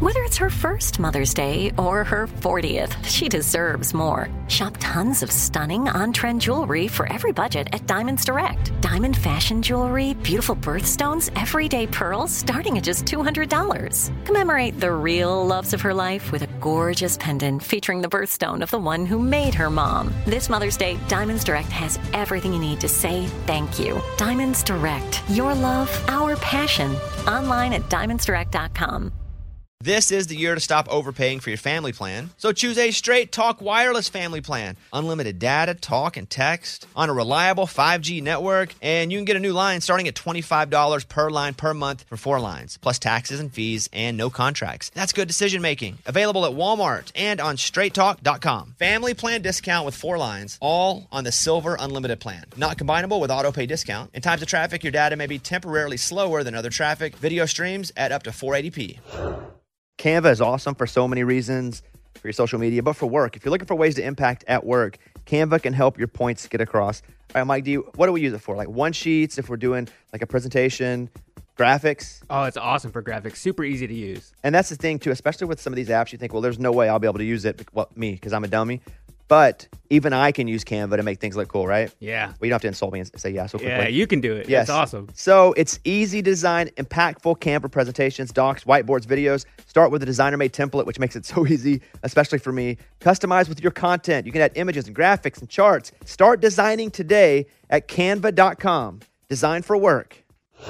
Whether it's her first Mother's Day or her 40th, she deserves more. Shop tons of stunning on-trend jewelry for every budget at Diamonds Direct. Diamond fashion jewelry, beautiful birthstones, everyday pearls starting at just $200. Commemorate the real loves of her life with a gorgeous pendant featuring the birthstone of the one who made her mom. This Mother's Day, Diamonds Direct has everything you need to say thank you. Diamonds Direct. Your love, our passion. Online at diamondsdirect.com. This is the year to stop overpaying for your family plan. So choose a Straight Talk Wireless family plan. Unlimited data, talk, and text on a reliable 5G network. And you can get a new line starting at $25 per line per month for 4 lines, plus taxes and fees and no contracts. That's good decision making. Available at Walmart and on straighttalk.com. Family plan discount with 4 lines, all on the Silver Unlimited plan. Not combinable with auto pay discount. In times of traffic, your data may be temporarily slower than other traffic. Video streams at up to 480p. Canva is awesome for so many reasons, for your social media, but for work. If you're looking for ways to impact at work, Canva can help your points get across. All right, Mike, what do we use it for? Like one-sheets, if we're doing like a presentation, graphics? Oh, it's awesome for graphics. Super easy to use. And that's the thing, too, especially with some of these apps, you think, well, there's no way I'll be able to use it, well, me, because I'm a dummy. But even I can use Canva to make things look cool, right? Yeah. Well, you don't have to insult me and say yes so quickly. Yeah, you can do it. Yes. It's awesome. So it's easy to design impactful Canva presentations, docs, whiteboards, videos. Start with a designer-made template, which makes it so easy, especially for me. Customize with your content. You can add images and graphics and charts. Start designing today at canva.com. Design for work.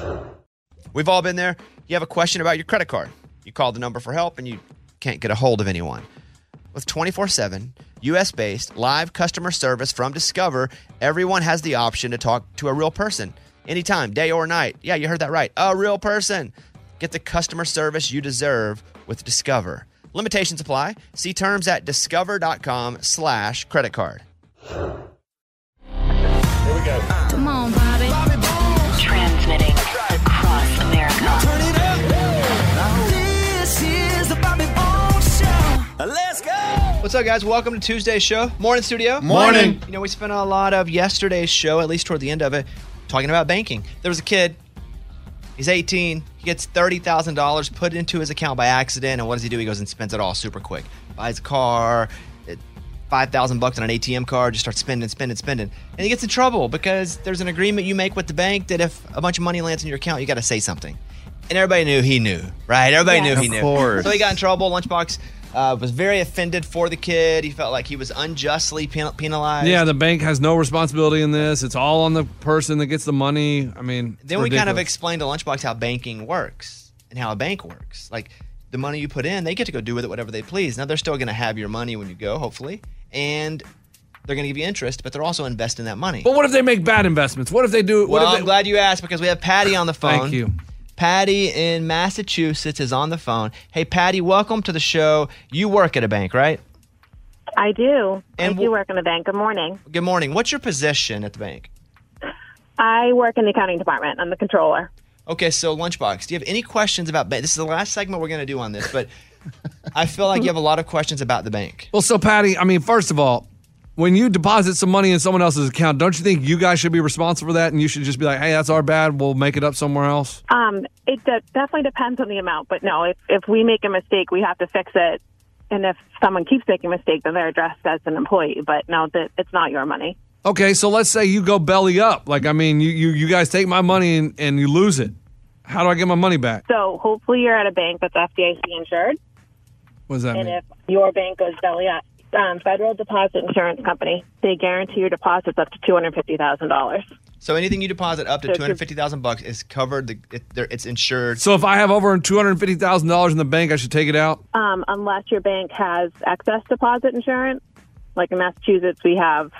We've all been there. You have a question about your credit card. You call the number for help and you can't get a hold of anyone. With 24/7, U.S.-based live customer service from Discover, everyone has the option to talk to a real person anytime, day or night. Yeah, you heard that right. A real person. Get the customer service you deserve with Discover. Limitations apply. See terms at discover.com/credit card. Here we go. Come on, Bobby. Transmitting across America. Turn it up. This is the Bobby Bones Show. Let's go. What's up, guys? Welcome to Tuesday's show. Morning, studio. Morning. You know, we spent a lot of yesterday's show, at least toward the end of it, talking about banking. There was a kid. He's 18. He gets $30,000 put into his account by accident. And what does he do? He goes and spends it all super quick. Buys a car, $5,000 on an ATM card, just starts spending. And he gets in trouble because there's an agreement you make with the bank that if a bunch of money lands in your account, you got to say something. And everybody knew he knew, right? Everybody knew he knew. Of course. So he got in trouble. Lunchbox was very offended for the kid. He felt like he was unjustly penalized. Yeah, the bank has no responsibility in this. It's all on the person that gets the money. I mean, Then we kind of explained to Lunchbox how banking works and how a bank works. Like, the money you put in, they get to go do with it whatever they please. Now, they're still going to have your money when you go, hopefully, and they're going to give you interest, but they're also investing that money. But what if they make bad investments? What if they do? Well, I'm glad you asked because we have Patty on the phone. Thank you. Patty in Massachusetts is on the phone. Hey, Patty, welcome to the show. You work at a bank, right? I do. And I do work in the bank. Good morning. Good morning. What's your position at the bank? I work in the accounting department. I'm the controller. Okay, so Lunchbox, do you have any questions about bank? This is the last segment we're going to do on this, but I feel like you have a lot of questions about the bank. Well, so Patty, I mean, first of all, when you deposit some money in someone else's account, don't you think you guys should be responsible for that? And you should just be like, hey, that's our bad. We'll make it up somewhere else. It definitely depends on the amount, but no, if we make a mistake, we have to fix it. And if someone keeps making a mistake, then they're addressed as an employee. But no, it's not your money. Okay, so let's say you go belly up. Like, I mean, you guys take my money and you lose it. How do I get my money back? So hopefully you're at a bank that's FDIC insured. What does that And mean? if your bank goes belly up, Federal Deposit Insurance Company, they guarantee your deposits up to $250,000. So anything you deposit up to $250,000 is covered. It's insured. So if I have over $250,000 in the bank, I should take it out? Unless your bank has excess deposit insurance. Like in Massachusetts, we have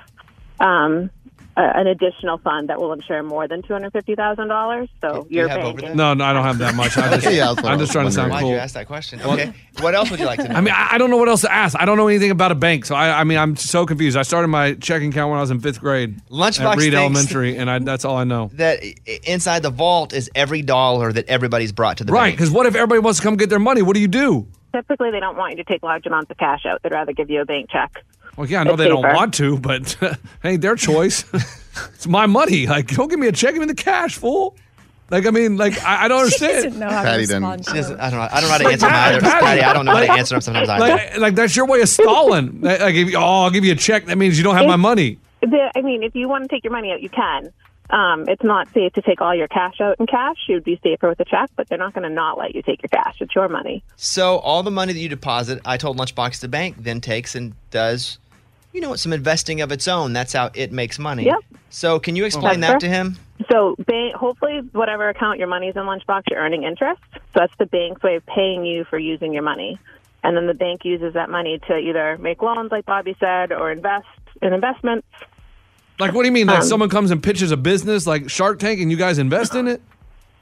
an additional fund that will insure more than $250,000. So your bank. No, I don't have that much. I'm just trying to sound Why'd cool. you ask that question? Okay. What else would you like to know? I mean, I don't know what else to ask. I don't know anything about a bank, so I mean, I'm so confused. I started my checking account when I was in 5th grade Lunchbox at Reed thinks Elementary, and that's all I know. that inside the vault is every dollar that everybody's brought to the Right, bank. because what if everybody wants to come get their money? What do you do? Typically, they don't want you to take large amounts of cash out. They'd rather give you a bank check. Well, yeah, I know It's they don't safer. want to, but hey, their choice. It's my money. Like, don't give me a check, give me the cash, fool. Like, I mean, like, I don't She understand. doesn't know how to Patty doesn't- respond. She doesn't- I don't know how to answer them either. Patty, Patty, I don't know how to answer them sometimes either. Like that's your way of stalling. Like, I'll give you a check. That means you don't have my money. If you want to take your money out, you can. It's not safe to take all your cash out in cash. It would be safer with a check, but they're not going to not let you take your cash. It's your money. So all the money that you deposit, I told Lunchbox the bank then takes and does, some investing of its own. That's how it makes money. Yep. So can you explain that to him? So hopefully whatever account your money's in Lunchbox, you're earning interest. So that's the bank's way of paying you for using your money. And then the bank uses that money to either make loans, like Bobby said, or invest in investments. Like, what do you mean? Like, someone comes and pitches a business like Shark Tank and you guys invest in it?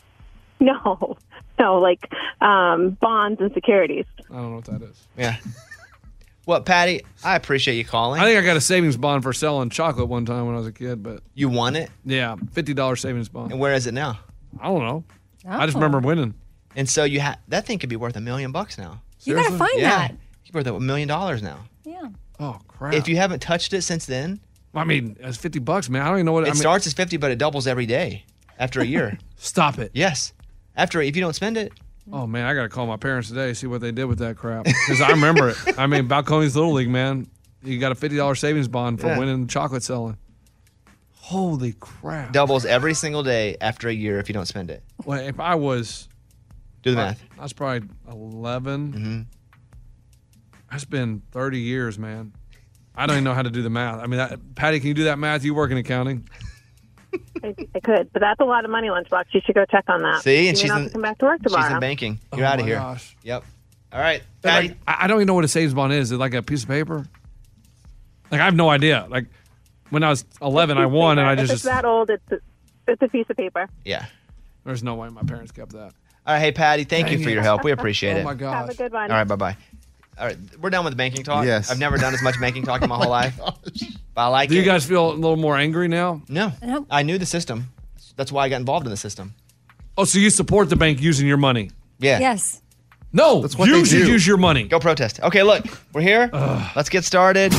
No, like bonds and securities. I don't know what that is. Yeah. Well, Patty, I appreciate you calling. I think I got a savings bond for selling chocolate one time when I was a kid, but You won it? yeah, $50 savings bond. And where is it now? I don't know. I just Oh. remember winning. And so that thing could be worth $1 million now. You got to find Yeah. that. It could be worth $1 million now. Yeah. Oh, crap. If you haven't touched it since then, I mean, it's $50, man. I don't even know what it starts as 50, but it doubles every day after a year. Stop it. Yes. If you don't spend it. Oh, man, I got to call my parents today, see what they did with that crap. Because I remember it. I mean, Balcones Little League, man. You got a $50 savings bond for winning chocolate selling. Holy crap. Doubles every single day after a year if you don't spend it. Well, if I was... Do the math. I was probably 11. Mm-hmm. That's been 30 years, man. I don't even know how to do the math. I mean, Patty, can you do that math? You work in accounting. I could, but that's a lot of money, Lunchbox. You should go check on that. See, and you she's may not have to come back to work tomorrow. She's in banking. You're Oh out of my here. gosh. Yep. All right, Patty. Like, I don't even know what a savings bond is. Is it like a piece of paper? Like, I have no idea. Like, when I was 11, I won, and I If it's just... that old, it's a piece of paper. Yeah. There's no way my parents kept that. All right, hey, Patty, thank you for your help. We appreciate it. Oh, my gosh. Have a good one. All right, bye-bye. All right, we're done with banking talk. Yes. I've never done as much banking talk in my whole life. But I like Do it. you guys feel a little more angry now? No. Nope. I knew the system. That's why I got involved in the system. Oh, so you support the bank using your money? Yeah. Yes. No, That's what you they should do. use your money. Go protest. Okay, look, we're here. Let's get started.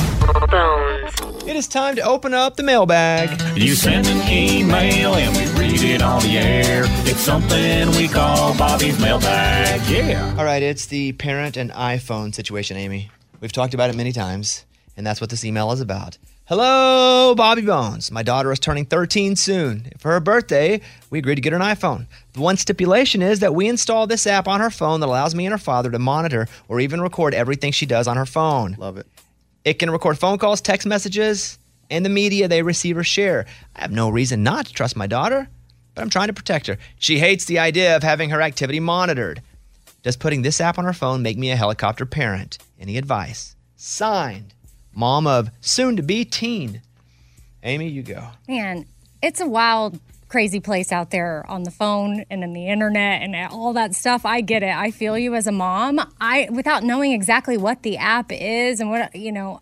It is time to open up the mailbag. You send an email and we read it on the air. It's something we call Bobby's mailbag. Yeah. All right, it's the parent and iPhone situation, Amy. We've talked about it many times, and that's what this email is about. Hello, Bobby Bones. My daughter is turning 13 soon. For her birthday, we agreed to get her an iPhone. The one stipulation is that we install this app on her phone that allows me and her father to monitor or even record everything she does on her phone. Love it. It can record phone calls, text messages, and the media they receive or share. I have no reason not to trust my daughter, but I'm trying to protect her. She hates the idea of having her activity monitored. Does putting this app on her phone make me a helicopter parent? Any advice? Signed, mom of soon-to-be teen. Amy, you go. Man, it's a wild, crazy place out there on the phone and in the internet and all that stuff. I get it. I feel you as a mom. Without knowing exactly what the app is and what,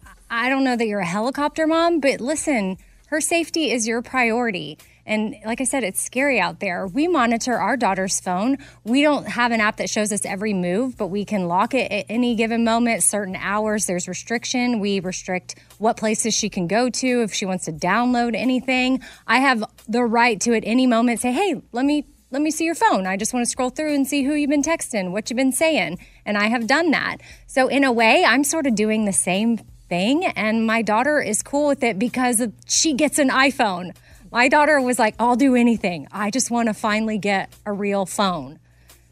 I don't know that you're a helicopter mom, but listen, her safety is your priority. And like I said, it's scary out there. We monitor our daughter's phone. We don't have an app that shows us every move, but we can lock it at any given moment, certain hours. There's restriction. We restrict what places she can go to if she wants to download anything. I have the right to at any moment say, hey, let me see your phone. I just want to scroll through and see who you've been texting, what you've been saying. And I have done that. So in a way, I'm sort of doing the same thing. And my daughter is cool with it because she gets an iPhone. My daughter was like, I'll do anything. I just want to finally get a real phone.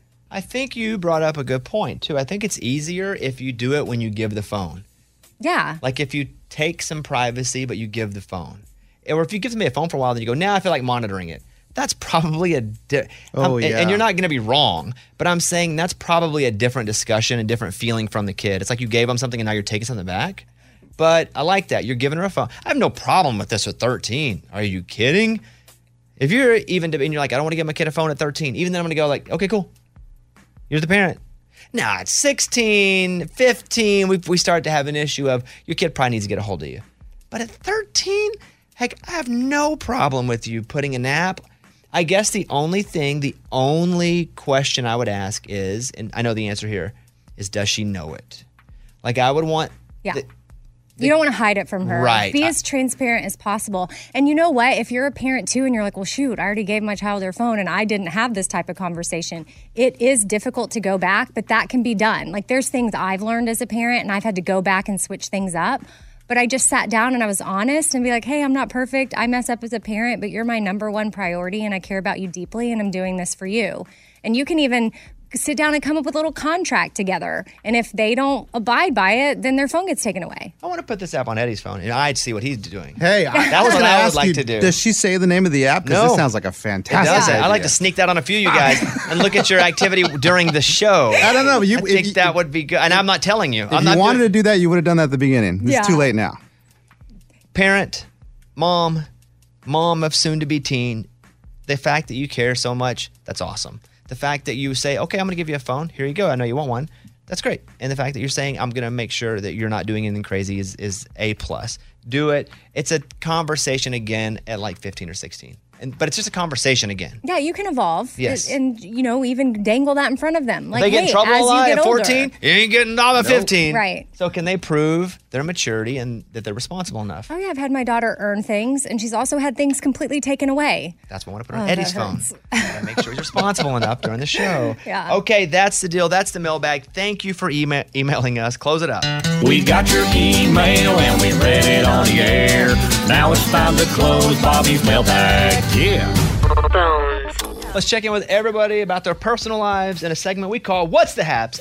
I think you brought up a good point, too. I think it's easier if you do it when you give the phone. Yeah. Like if you take some privacy, but you give the phone. Or if you give me a phone for a while, then you go, now I feel like monitoring it. That's probably a... yeah. And you're not going to be wrong, but I'm saying that's probably a different discussion, a different feeling from the kid. It's like you gave them something and now you're taking something back. But I like that. You're giving her a phone. I have no problem with this at 13. Are you kidding? If you're even, and you're like, I don't want to give my kid a phone at 13, even then I'm going to go like, okay, cool. You're the parent. Nah, at 16, 15, we start to have an issue of your kid probably needs to get a hold of you. But at 13, heck, I have no problem with you putting an app. I guess the only question I would ask is, and I know the answer here, is does she know it? Like I would want... Yeah. You don't want to hide it from her. Right. Be as transparent as possible. And you know what? If you're a parent too and you're like, well, shoot, I already gave my child their phone and I didn't have this type of conversation, it is difficult to go back, but that can be done. Like there's things I've learned as a parent and I've had to go back and switch things up. But I just sat down and I was honest and be like, hey, I'm not perfect. I mess up as a parent, but you're my number one priority and I care about you deeply and I'm doing this for you. And you can even sit down and come up with a little contract together. And if they don't abide by it, then their phone gets taken away. I want to put this app on Eddie's phone, and I'd see what he's doing. Hey, that was what I would like to do. Does she say the name of the app? Because No. this sounds like a fantastic It does. idea. I like to sneak that on a few of you guys and look at your activity during the show. I don't know. I think that would be good. And I'm not telling you. If I'm you not wanted to do that, you would have done that at the beginning. It's Yeah. too late now. Parent, mom of soon-to-be teen, the fact that you care so much, that's awesome. The fact that you say, okay, I'm going to give you a phone. Here you go. I know you want one. That's great. And the fact that you're saying, I'm going to make sure that you're not doing anything crazy is A+. Do it. It's a conversation again at like 15 or 16. But it's just a conversation again. Yeah, you can evolve. Yes. And, you know, even dangle that in front of them. Like, They get in hey, trouble as a lot you get at older. 14. You ain't getting off at 15. Right. So can they prove their maturity and that they're responsible enough? Oh, yeah, I've had my daughter earn things, and she's also had things completely taken away. That's what I want to put on Oh, Eddie's that phone. hurts. Gotta make sure he's responsible enough during the show. Yeah. Okay, that's the deal. That's the mailbag. Thank you for emailing us. Close it up. We got your email and we read it on the air. Now it's time to close Bobby's mailbag. Yeah. Let's check in with everybody about their personal lives in a segment we call What's the Haps?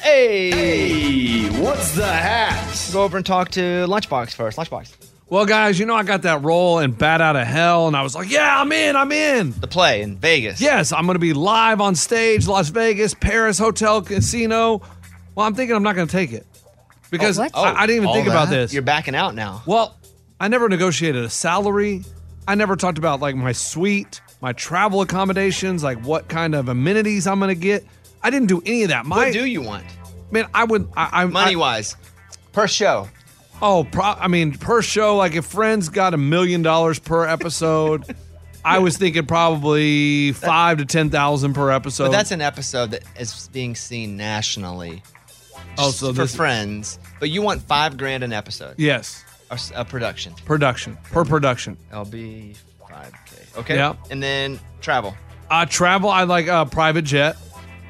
Hey, what's the haps? Go over and talk to Lunchbox first. Lunchbox. Well, guys, you know I got that role in Bat Out of Hell, and I was like, yeah, I'm in. The play in Vegas. Yes, I'm going to be live on stage, Las Vegas, Paris, hotel, casino. Well, I'm thinking I'm not going to take it because I didn't even think about this. You're backing out now. Well, I never negotiated a salary. I never talked about like my suite, my travel accommodations, like what kind of amenities I'm going to get. I didn't do any of that. What do you want? Man, I would. Money-wise, per show. Oh, per show, like if Friends got $1 million per episode, I was thinking probably $5,000 to $10,000 per episode. But that's an episode that is being seen nationally. Oh, so for Friends. But you want $5,000 an episode. Yes. A production. Per production. LB 5K. Okay. Yeah. And then travel. Travel, I like a private jet,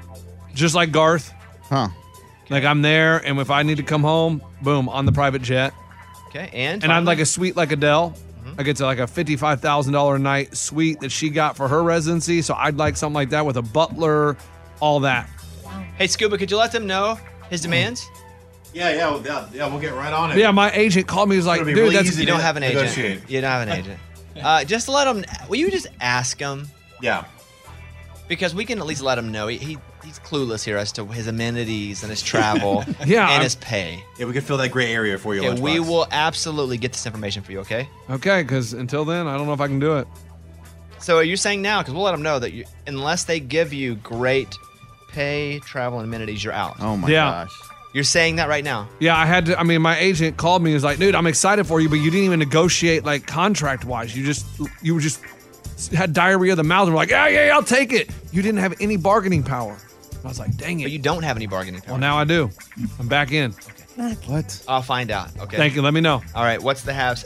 just like Garth. Huh. Like I'm there, and if I need to come home, boom, on the private jet. Okay. And I'm like a suite like Adele. I get to like a $55,000 a night suite that she got for her residency. So I'd like something like that with a butler, all that. Hey, Scuba, could you let them know his demands? Yeah, we'll get right on it. Yeah, my agent called me. He was like, It'll be dude, really that's easy You don't have an agent. negotiate. You don't have an agent. Just let him. Will you just ask him? Yeah. Because we can at least let him know he's clueless here as to his amenities and his travel Yeah, and his pay. Yeah, we can fill that gray area for you. Okay, we Lunchbox. will absolutely get this information for you, okay? Okay, because until then, I don't know if I can do it. So are you saying now, because we'll let them know that unless they give you great pay, travel, and amenities, you're out. Oh my Yeah. gosh. You're saying that right now? Yeah, I had to. I mean, my agent called me. He was like, dude, I'm excited for you, but you didn't even negotiate like contract wise. You just had diarrhea of the mouth and were like, yeah, I'll take it. You didn't have any bargaining power. I was like, dang it. But you don't have any bargaining power. Well, now I do. I'm back in. What? I'll find out, okay? Thank you. Let me know. All right, what's the haps?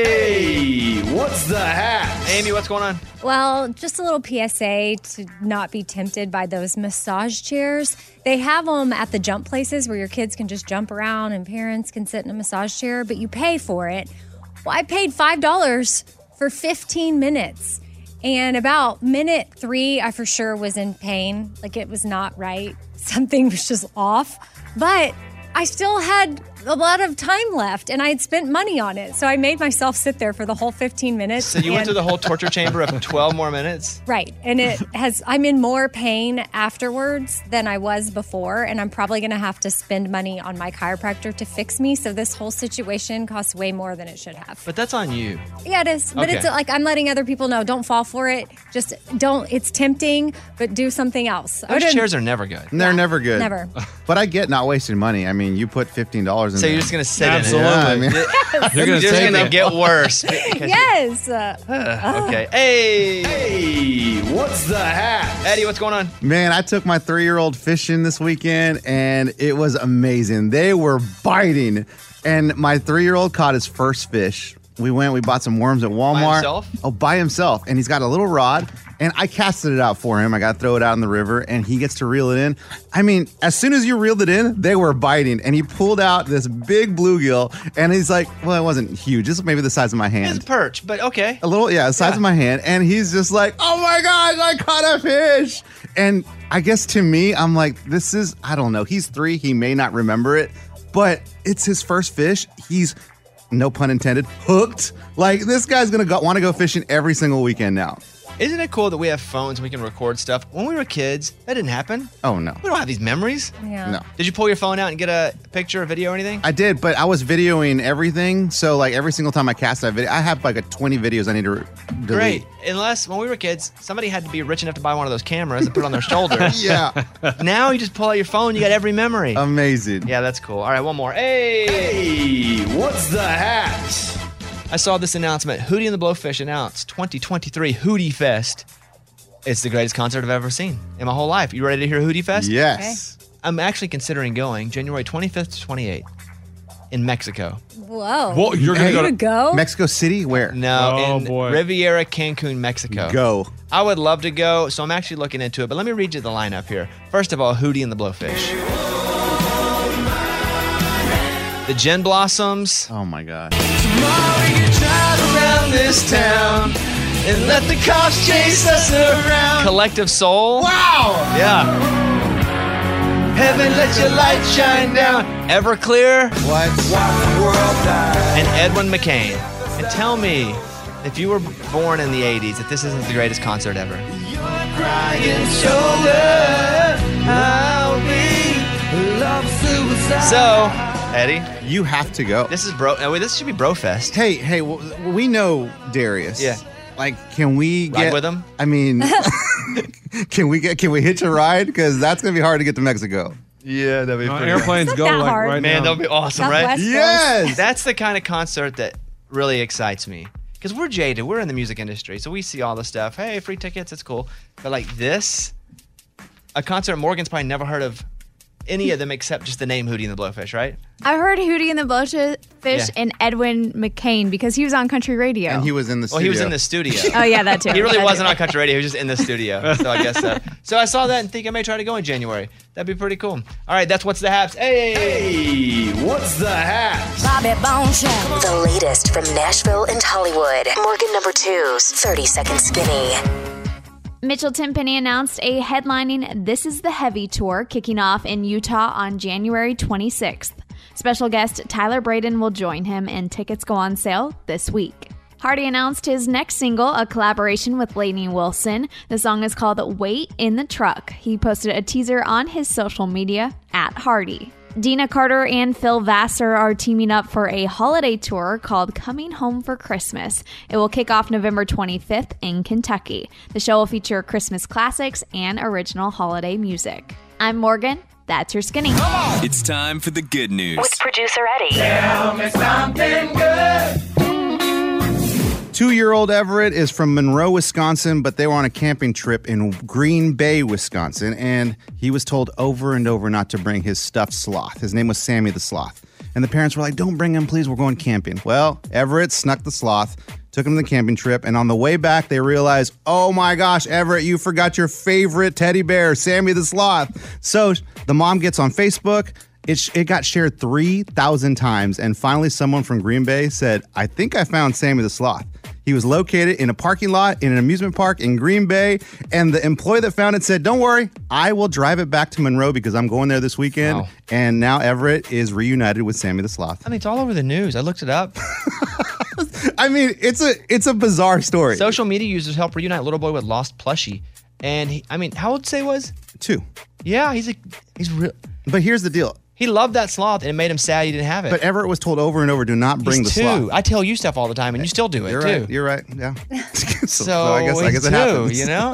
Hey! What's the haps? Amy, what's going on? Well, just a little PSA to not be tempted by those massage chairs. They have them at the jump places where your kids can just jump around and parents can sit in a massage chair, but you pay for it. Well, I paid $5 for 15 minutes. And about minute 3, I for sure was in pain. Like it was not right. Something was just off. But I still had a lot of time left and I had spent money on it. So I made myself sit there for the whole 15 minutes. So you went through the whole torture chamber of 12 more minutes? Right. And I'm in more pain afterwards than I was before. And I'm probably going to have to spend money on my chiropractor to fix me. So this whole situation costs way more than it should have. But that's on you. Yeah, it is. But it's Okay. like I'm letting other people know, don't fall for it. Just don't. It's tempting, but do something else. Those chairs are never good. They're never good. Never. But I get not wasting money. I mean, you put $15 in So there. you're just going to sit Absolutely. Yeah, I in mean, it. You're You're gonna just take going to it. get worse. because- Yes. Okay. Hey! Hey, what's the hat? Eddie, what's going on? Man, I took my 3-year-old fishing this weekend, and it was amazing. They were biting, and my 3-year-old caught his first fish. We bought some worms at Walmart. By himself? Oh, by himself. And he's got a little rod, and I casted it out for him. I got to throw it out in the river, and he gets to reel it in. I mean, as soon as you reeled it in, they were biting, and he pulled out this big bluegill, and he's like, well, it wasn't huge. This was maybe the size of my hand. It's a perch, but okay. A little, the size of my hand. And he's just like, oh my gosh, I caught a fish. And I guess to me, I'm like, I don't know. He's 3. He may not remember it, but it's his first fish. He's, no pun intended, hooked. Like, this guy's going to want to go fishing every single weekend now. Isn't it cool that we have phones and we can record stuff? When we were kids, that didn't happen. Oh, no. We don't have these memories. Yeah. No. Did you pull your phone out and get a picture or video or anything? I did, but I was videoing everything. So, like, every single time I cast that video, I have like 20 videos I need to delete. Great. Unless when we were kids, somebody had to be rich enough to buy one of those cameras and put it on their shoulder. Yeah. Now you just pull out your phone, you got every memory. Amazing. Yeah, that's cool. All right, one more. Hey, what's the hat? I saw this announcement. Hootie and the Blowfish announced 2023 Hootie Fest. It's the greatest concert I've ever seen in my whole life. You ready to hear Hootie Fest? Yes. Okay. I'm actually considering going January 25th to 28th in Mexico. Whoa. Well, you're going to go? Mexico City? Where? No, in boy. Riviera, Cancun, Mexico. Go. I would love to go, so I'm actually looking into it. But let me read you the lineup here. First of all, Hootie and the Blowfish. The Gin Blossoms. Oh, my God. Around this town and let the cops chase us around. Collective Soul. Wow! Yeah. Heaven, let your light shine down. Everclear. What? And Edwin McCain. And tell me, if you were born in the 80s, that this isn't the greatest concert ever. So, Eddie, you have to go. This is this should be Brofest. Hey, we know Darius. Yeah. Like, can we Ride with him? I mean, can we hitch a ride? Because that's gonna be hard to get to Mexico. Yeah, that'd be pretty airplanes Not go that like hard. right Man, now. that'd be awesome, Southwest right? Coast. Yes. That's the kind of concert that really excites me. Because we're jaded. We're in the music industry, so we see all the stuff. Hey, free tickets, it's cool. But like this, a concert Morgan's probably never heard of any of them except just the name Hootie and the Blowfish, right? I heard Hootie and the Blowfish Yeah. and Edwin McCain because he was on country radio. And he was in the Well, studio. he was in the studio. Oh, yeah, that too. He really That wasn't too. on country radio. He was just in the studio. So I guess so. So I saw that and think I may try to go in January. That'd be pretty cool. All right, that's What's the Haps. Hey, what's the hat? Bobby Bone Show. The latest from Nashville and Hollywood. Morgan number 2's 30 Second Skinny. Mitchell Tenpenny announced a headlining This Is the Heavy tour kicking off in Utah on January 26th. Special guest Tyler Braden will join him, and tickets go on sale this week. Hardy announced his next single, a collaboration with Lainey Wilson. The song is called Wait in the Truck. He posted a teaser on his social media @Hardy. Dina Carter and Phil Vassar are teaming up for a holiday tour called Coming Home for Christmas. It will kick off November 25th in Kentucky. The show will feature Christmas classics and original holiday music. I'm Morgan. That's your skinny. It's time for the good news. With producer Eddie. Tell me something good. 2-year-old Everett is from Monroe, Wisconsin, but they were on a camping trip in Green Bay, Wisconsin, and he was told over and over not to bring his stuffed sloth. His name was Sammy the Sloth. And the parents were like, don't bring him, please, we're going camping. Well, Everett snuck the sloth, took him to the camping trip, and on the way back, they realized, oh my gosh, Everett, you forgot your favorite teddy bear, Sammy the Sloth. So the mom gets on Facebook. It got shared 3,000 times, and finally someone from Green Bay said, I think I found Sammy the Sloth. He was located in a parking lot in an amusement park in Green Bay, and the employee that found it said, don't worry, I will drive it back to Monroe because I'm going there this weekend. Wow. And now Everett is reunited with Sammy the Sloth. I mean, it's all over the news. I looked it up. I mean, it's a bizarre story. Social media users help reunite little boy with lost plushie. And how old did he was? 2. Yeah, he's real. But here's the deal. He loved that sloth, and it made him sad he didn't have it. But Everett was told over and over, do not bring He's the 2. sloth. I tell you stuff all the time, and you still do it, You're too. right. You're right. Yeah. So I guess he's it 2, happens. you know?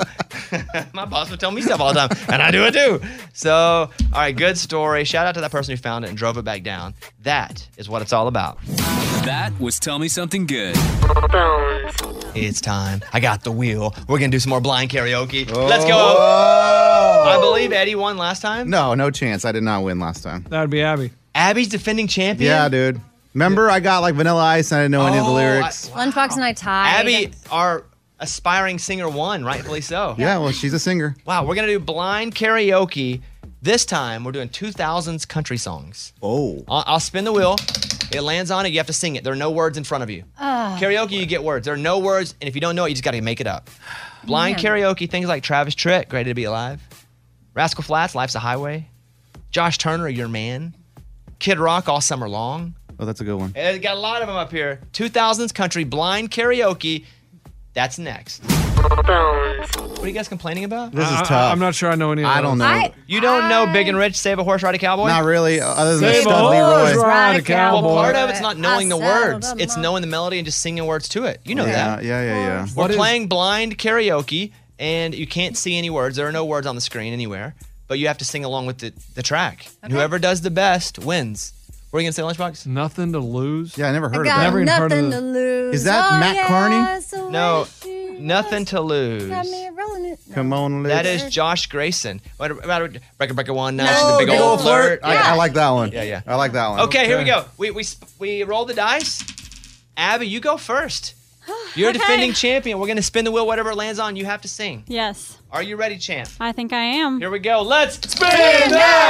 My boss would tell me stuff all the time, and I do it too. So, all right, good story. Shout out to that person who found it and drove it back down. That is what it's all about. That was Tell Me Something Good. It's time. I got the wheel. We're going to do some more blind karaoke. Let's go. I believe Eddie won last time. No chance. I did not win last time. That would be Abby. Abby's defending champion? Yeah, dude. Remember, I got like Vanilla Ice and I didn't know any of the lyrics. Lunchbox and I tied. Abby, our aspiring singer, won, rightfully so. Yeah, well, she's a singer. Wow, we're going to do blind karaoke. This time, we're doing 2000s country songs. Oh. I'll spin the wheel. It lands on it. You have to sing it. There are no words in front of you. Karaoke, you get words. There are no words, and if you don't know it, you just got to make it up. Blind karaoke, things like Travis Tritt, Ready to Be Alive. Rascal Flatts, Life's a Highway. Josh Turner, Your Man. Kid Rock, All Summer Long. Oh, that's a good one. It's got a lot of them up here. 2000s country blind karaoke. That's next. What are you guys complaining about? This is tough. I'm not sure I know any of those. I don't know. You don't know Big and Rich, Save a Horse, Ride a Cowboy? Not really, other than Save a Stud horse, Leroy. ride a cowboy. Well, part of it's not knowing the words. saddled It's him knowing the melody and just singing words to it. You know that. Yeah. We're playing blind karaoke, and you can't see any words. There are no words on the screen anywhere, but you have to sing along with the track. And whoever does the best wins. What are you going to say, Lunchbox? Nothing to lose. Yeah, I never heard of Got that. Never even heard of nothing the- to lose. Is that Matt Carney? so No, wishy nothing to lose. got me rolling it. No. Come on, That let's- is Josh Grayson. What about Breaker One Notch, No, the big old flirt? I like that one. Yeah. I like that one. Okay, here we go. We roll the dice. Abby, you go first. You're a defending champion. We're going to spin the wheel. Whatever it lands on, you have to sing. Yes, Are you ready, champ? I think I am. Here we go. Let's spin that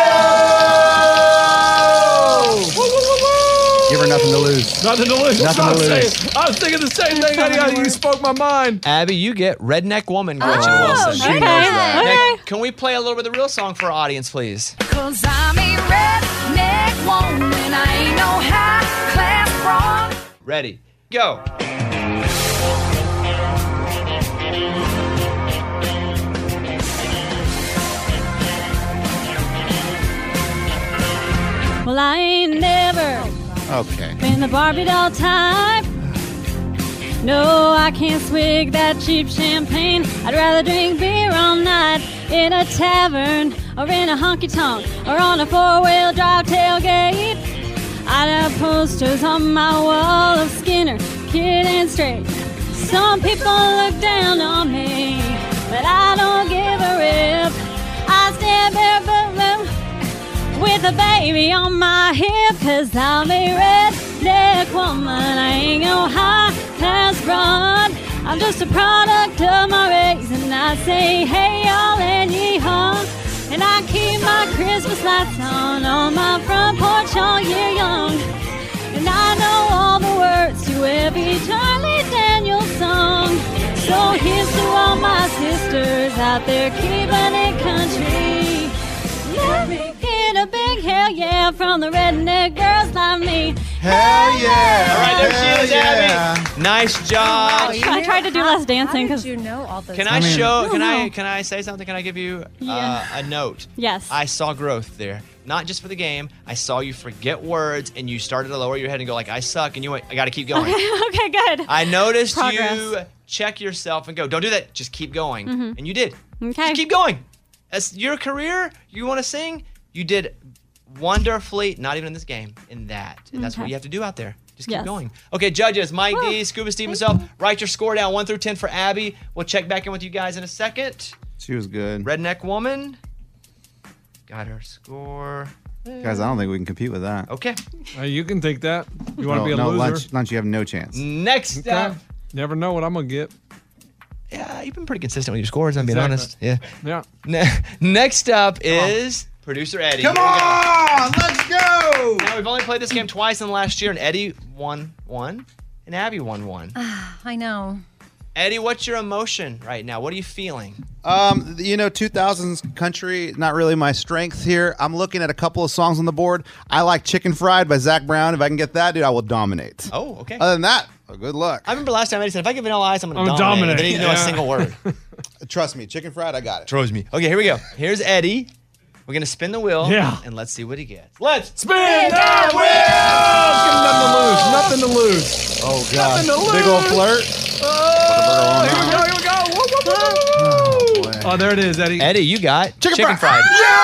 Give her nothing to lose. Nothing to lose. Nothing to That's what I'm lose. saying. I was thinking the same thing. Honey. You spoke my mind. Abby, you get Redneck Woman, Gretchen Wilson. She knows that. Now, can we play a little bit of the real song for our audience, please? Cause I'm a redneck woman. I ain't no high class broad. Ready, go. Well, I ain't never Okay. been the Barbie doll type. No, I can't swig that cheap champagne. I'd rather drink beer all night in a tavern or in a honky-tonk or on a four-wheel drive tailgate. I'd have posters on my wall of Skinner, Kid and Straight. Some people look down on me, but I don't give a rip. I stand barefoot with a baby on my hip, 'cause I'm a redneck woman. I ain't no high-class broad. I'm just a product of my race, and I say, hey, y'all, and yee-haw. And I keep my Christmas lights on my front porch all year long. And I know all the words to every Charlie Daniels song. So here's to all my sisters out there keeping it country. Let me get a big hell yeah from the redneck girls like me. Hell yeah. All right, there she is, Hell Abby. yeah. Nice job. I tried to do less dancing How because did you know all those? Can I mean- can I say something? Can I give you Yeah. a note? Yes. I saw growth there. Not just for the game. I saw you forget words and you started to lower your head and go like, I suck. And you went, I got to keep going. okay, good. I noticed Progress. you check yourself and go, don't do that. Just keep going. Mhm. And you did. Okay. Just keep going. As your career, you want to sing, you did wonderfully, not even in this game, in that. And that's what Okay. you have to do out there. Just keep Yes. going. Okay, judges, Mike D, Scuba Steve himself, write your score down 1 through 10 for Abby. We'll check back in with you guys in a second. She was good. Redneck Woman. Got her score. Guys, I don't think we can compete with that. Okay. You can think that. You want to be a no, loser? Lunch, you have no chance. Next Okay. up. Never know what I'm going to get. Yeah, you've been pretty consistent with your scores, I'm being Exactly. honest. Yeah. Yeah. Next up is producer Eddie. Come Here we go. on, let's go. Now, we've only played this game twice in the last year, and Eddie won one, and Abby won one. I know. Eddie, what's your emotion right now? What are you feeling? 2000s country, not really my strength here. I'm looking at a couple of songs on the board. I like Chicken Fried by Zach Brown. If I can get that, dude, I will dominate. Oh, okay. Other than that, good luck. I remember last time Eddie said, if I get Vanilla Ice, I'm going to I'm dominate. dominate. But he didn't know a Yeah. single word. Trust me, Chicken Fried, I got it. Trust me. Okay, here we go. Here's Eddie. We're going to spin the wheel. Yeah. And let's see what he gets. Let's Spin that wheel! Nothing to lose. Oh, God. Nothing to Big old lose. flirt. Oh, here we go. Whoa, whoa, whoa, whoa, whoa. Oh, there it is, Eddie. Eddie, you got chicken fried.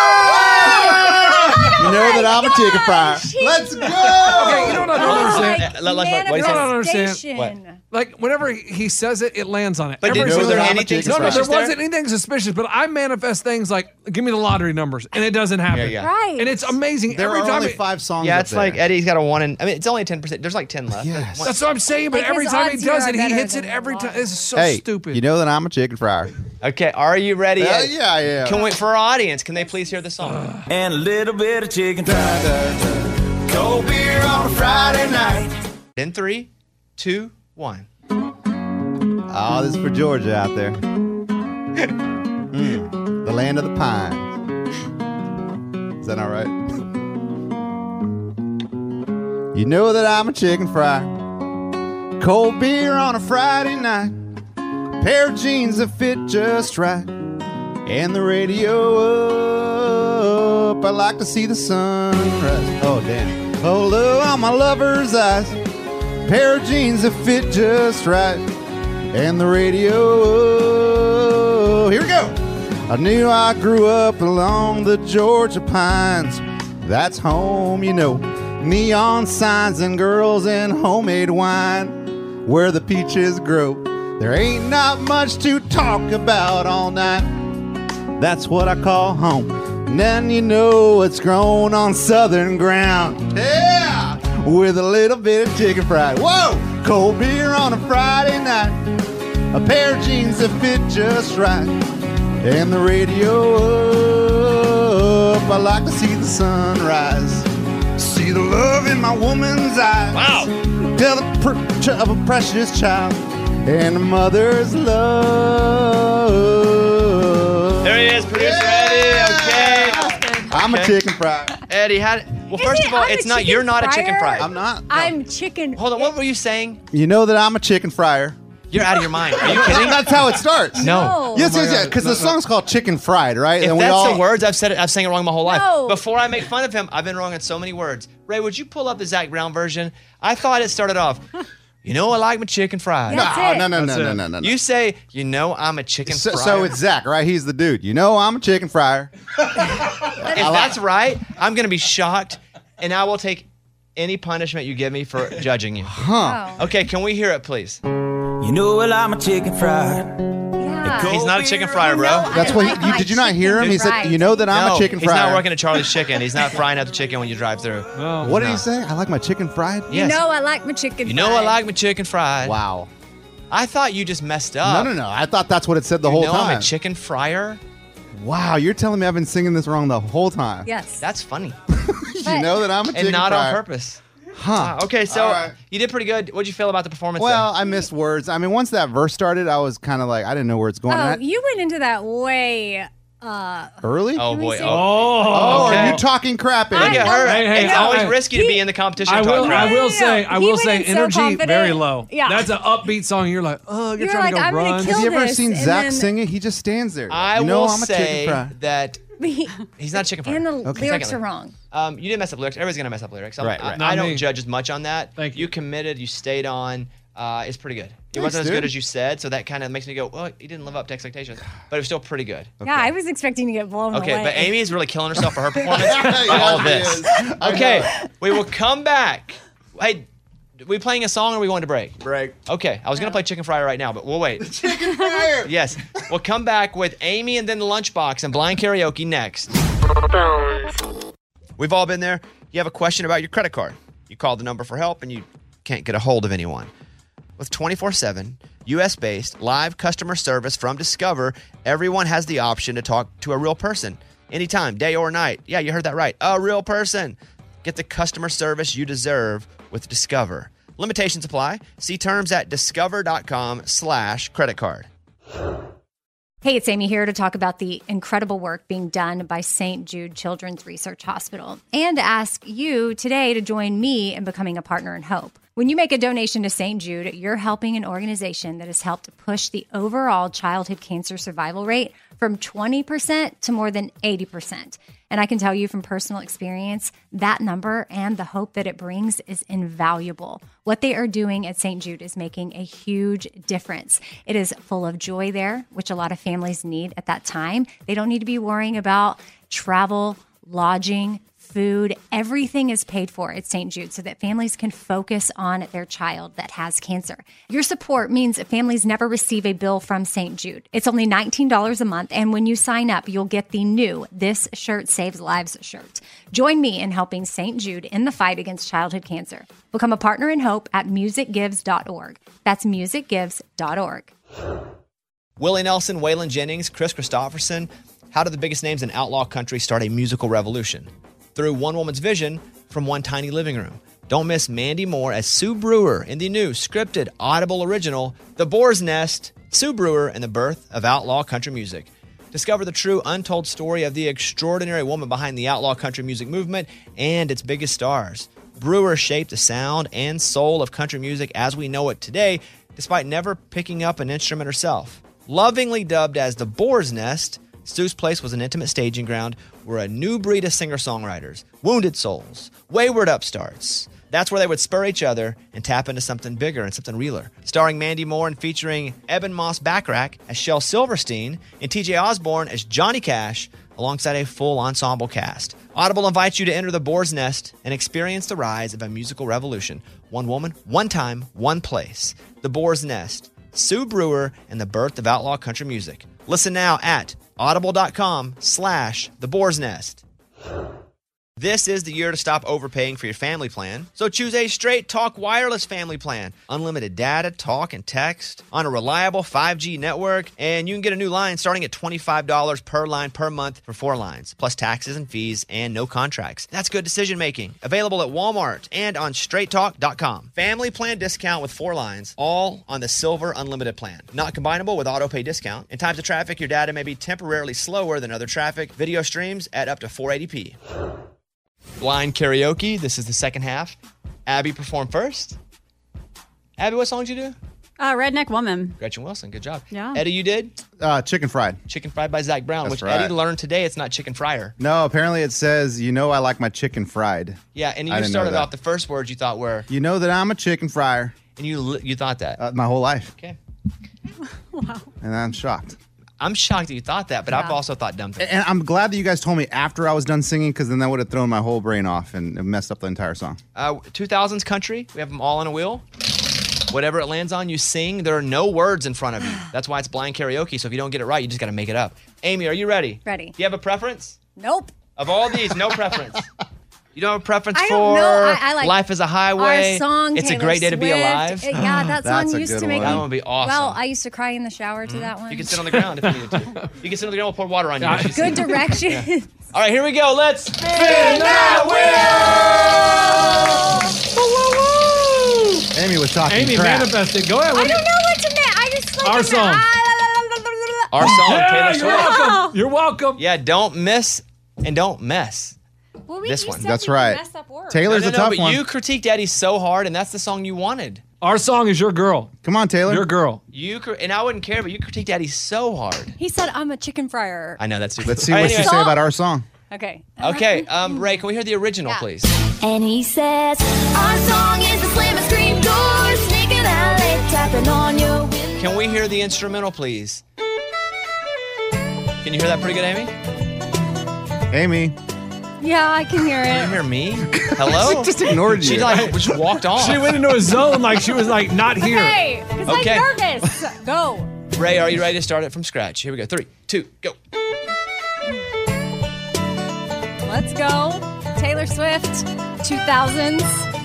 You know that I'm a chicken fryer. Let's go. Okay, you know what I don't understand? What do you say? I don't understand. What? Like, whenever he says it, it lands on it. But Every was there single- anything No, suspicious there wasn't anything suspicious, but I manifest things like, give me the lottery numbers, and it doesn't happen. Yeah. Right. And it's amazing. There every are time only it- 5 songs. Yeah, up it's there. like Eddie's got a 1 in. I mean, it's only 10%. There's like 10 left. Yes. That's what I'm saying, but Like, every his time he odds does here it, are he better hits it than every a time. lot. This is so Hey, stupid. you know that I'm a chicken fryer. Okay, are you ready? Hell yeah, I am. Can we, for our audience, can they please hear the song? And a little bit of chicken fried. Cold beer on a Friday night. In 3, 2, 1. Oh, this is for Georgia out there. The land of the pines. Is that all right? You know that I'm a chicken fryer. Cold beer on a Friday night. Pair of jeans that fit just right. And the radio up. I like to see the sunrise. Oh, damn. Hello on my lover's eyes. Pair of jeans that fit just right. And the radio. Here we go. I knew I grew up along the Georgia pines. That's home, you know. Neon signs and girls and homemade wine. Where the peaches grow. There ain't not much to talk about all night. That's what I call home. And then you know it's grown on southern ground. Yeah! With a little bit of chicken fried. Whoa! Cold beer on a Friday night. A pair of jeans that fit just right. And the radio up. I like to see the sunrise. See the love in my woman's eyes. Wow. Tell the of a precious child. And a mother's love. There he is, producer Eddie. Okay. I'm a chicken fry. Eddie, first of all, it's not. You're not a chicken fryer. I'm not. I'm chicken. Hold on. What were you saying? You know that I'm a chicken fryer. You're out of your mind. Are you kidding? That's how it starts. No. Yes, because the song's called Chicken Fried, right? If and that's the words, I've said it. I've sang it wrong my whole life. No. Before I make fun of him, I've been wrong on so many words. Ray, would you pull up the Zach Brown version? I thought it started off, you know, I like my chicken fried. No. You say, you know, I'm a chicken fryer. So it's Zach, right? He's the dude. You know, I'm a chicken fryer. If that's right, I'm going to be shocked, and I will take any punishment you give me for judging you. Huh. Okay, can we hear it, please? You know, well, I'm a chicken fried. He's not a chicken fryer, bro. That's what did you not hear him? He said, you know that I'm a chicken fryer. He's not working at Charlie's Chicken. He's not frying up the chicken when you drive through. What did he say? I like my chicken fried? Yes. You know I like my chicken You know I like my chicken fried. Wow. I thought you just messed up. No. I thought that's what it said the whole time. I'm a chicken fryer? Wow, you're telling me I've been singing this wrong the whole time. Yes. That's funny. You know that I'm a chicken And not fryer. on purpose. Huh. Okay, so All right. you did pretty good. What'd you feel about the performance? Well, I missed words. I mean, once that verse started, I was kind of like, I didn't know where it's going. Oh, you went into that way. Early? Oh, boy. Oh, okay. are you talking crap? Look at her. Hey, it's always risky to be in the competition. I will say, went in so energy confident. very low. Yeah. That's an upbeat song. You're like, oh, you're You're trying like, to go I'm gonna run. kill Have you ever this, seen and Zach then- sing it? He just stands there. I you know will I'm a chicken say fry. that he's not a chicken fryer. And the Okay. lyrics Secondly, are wrong. You didn't mess up lyrics. Everybody's gonna mess up lyrics. Right. I Not don't me. judge as much on that. Thank you. You committed. You stayed on. It's pretty good. It Thanks, wasn't as dude. good as you said, so that kind of makes me go, well, he didn't live up to expectations, but it was still pretty good. Yeah, I was expecting to get blown away. Okay, but Amy is really killing herself for her performance by Yeah, all of she this. is. I Okay, know we will come back. Hey, we playing a song or are we going to break? Break. Okay, I was going to play Chicken Fryer right now, but we'll wait. Chicken fryer. Yes, we'll come back with Amy and then the Lunchbox and Blind Karaoke next. We've all been there. You have a question about your credit card. You call the number for help and you can't get a hold of anyone. With 24/7, U.S.-based live customer service from Discover, everyone has the option to talk to a real person anytime, day or night. Yeah, you heard that right. A real person. Get the customer service you deserve with Discover. Limitations apply. See terms at discover.com/credit card. Hey, it's Amy here to talk about the incredible work being done by St. Jude Children's Research Hospital and to ask you today to join me in becoming a partner in hope. When you make a donation to St. Jude, you're helping an organization that has helped push the overall childhood cancer survival rate from 20% to more than 80%. And I can tell you from personal experience, that number and the hope that it brings is invaluable. What they are doing at St. Jude is making a huge difference. It is full of joy there, which a lot of families need at that time. They don't need to be worrying about travel, lodging, food. Everything is paid for at St. Jude so that families can focus on their child that has cancer. Your support means families never receive a bill from St. Jude. It's only $19 a month, and when you sign up, you'll get the new This Shirt Saves Lives shirt. Join me in helping St. Jude in the fight against childhood cancer. Become a partner in hope at musicgives.org. That's musicgives.org. Willie Nelson, Waylon Jennings, Chris Christopherson. How did the biggest names in outlaw country start a musical revolution? Through one woman's vision from one tiny living room. Don't miss Mandy Moore as Sue Brewer in the new scripted Audible original, The Boar's Nest, Sue Brewer and the Birth of Outlaw Country Music. Discover the true untold story of the extraordinary woman behind the outlaw country music movement and its biggest stars. Brewer shaped the sound and soul of country music as we know it today, despite never picking up an instrument herself. Lovingly dubbed as The Boar's Nest, Sue's place was an intimate staging ground where a new breed of singer-songwriters, wounded souls, wayward upstarts, that's where they would spur each other and tap into something bigger and something realer. Starring Mandy Moore and featuring Eben Moss Backrack as Shel Silverstein and TJ Osborne as Johnny Cash alongside a full ensemble cast. Audible invites you to enter The Boar's Nest and experience the rise of a musical revolution. One woman, one time, one place. The Boar's Nest, Sue Brewer and the Birth of Outlaw Country Music. Listen now at audible.com/The Boar's Nest. This is the year to stop overpaying for your family plan. So choose a Straight Talk Wireless family plan. Unlimited data, talk, and text on a reliable 5G network. And you can get a new line starting at $25 per line per month for 4 lines, plus taxes and fees and no contracts. That's good decision making. Available at Walmart and on straighttalk.com. Family plan discount with 4 lines, all on the Silver Unlimited plan. Not combinable with auto pay discount. In times of traffic, your data may be temporarily slower than other traffic. Video streams at up to 480p. Blind karaoke. This is the second half. Abby performed first. Abby, what song did you do? Redneck Woman. Gretchen Wilson. Good job. Yeah. Eddie, you did? Chicken Fried. Chicken Fried by Zach Brown, That's which right. Eddie learned today. It's not Chicken Fryer. No, apparently it says, you know I like my chicken fried. Yeah, and I you didn't started know that. off the first words you thought were... You know that I'm a chicken fryer. And you thought that? My whole life. Okay. Wow. And I'm shocked. I'm shocked that you thought that, but I've also thought dumb things. And I'm glad that you guys told me after I was done singing, because then that would have thrown my whole brain off and messed up the entire song. 2000s country. We have them all on a wheel. Whatever it lands on, you sing. There are no words in front of you. That's why it's blind karaoke. So if you don't get it right, you just got to make it up. Amy, are you ready? Ready. Do you have a preference? Nope. Of all these, no preference. You don't have a preference I for don't know. I like Life is a Highway? Our song, It's Taylor a Great Day to Be Swift. Alive? Yeah, that song That's a used good to make one. That one would be awesome. Well, I used to cry in the shower to that one. You can sit on the ground if you need to. You can sit on the ground, we'll pour water on you. Good direction. All right, here we go. Let's spin that wheel! Amy was talking Amy crap. manifested. Go ahead. I don't know what to make. I just like Our the- song. Our song, Yeah, Taylor you're Swift. welcome. You're welcome. Yeah, don't miss and don't mess. Well, This one. That's right. mess up words. Taylor's a tough but one. you critiqued Eddie so hard, and that's the song you wanted. Our song is Your Girl. Come on, Taylor. Your Girl. And I wouldn't care, but you critiqued Eddie so hard. He said, I'm a chicken fryer. I know that's stupid. Let's see All right, what you anyway. say about our song. Okay. Okay, Ray, can we hear the original, please? And he says, our song is a slam and scream door, sneaking out late, tapping on your window. Can we hear the instrumental, please? Can you hear that pretty good, Amy? Amy. Yeah, I can hear Can you it. hear me? Hello? She just ignored She you. like just walked off. She went into a zone like she was like not here. Hey, because Okay. I'm nervous. Go. Ray, are you ready to start it from scratch? Here we go. 3, 2, go. Let's go. Taylor Swift, 2000s.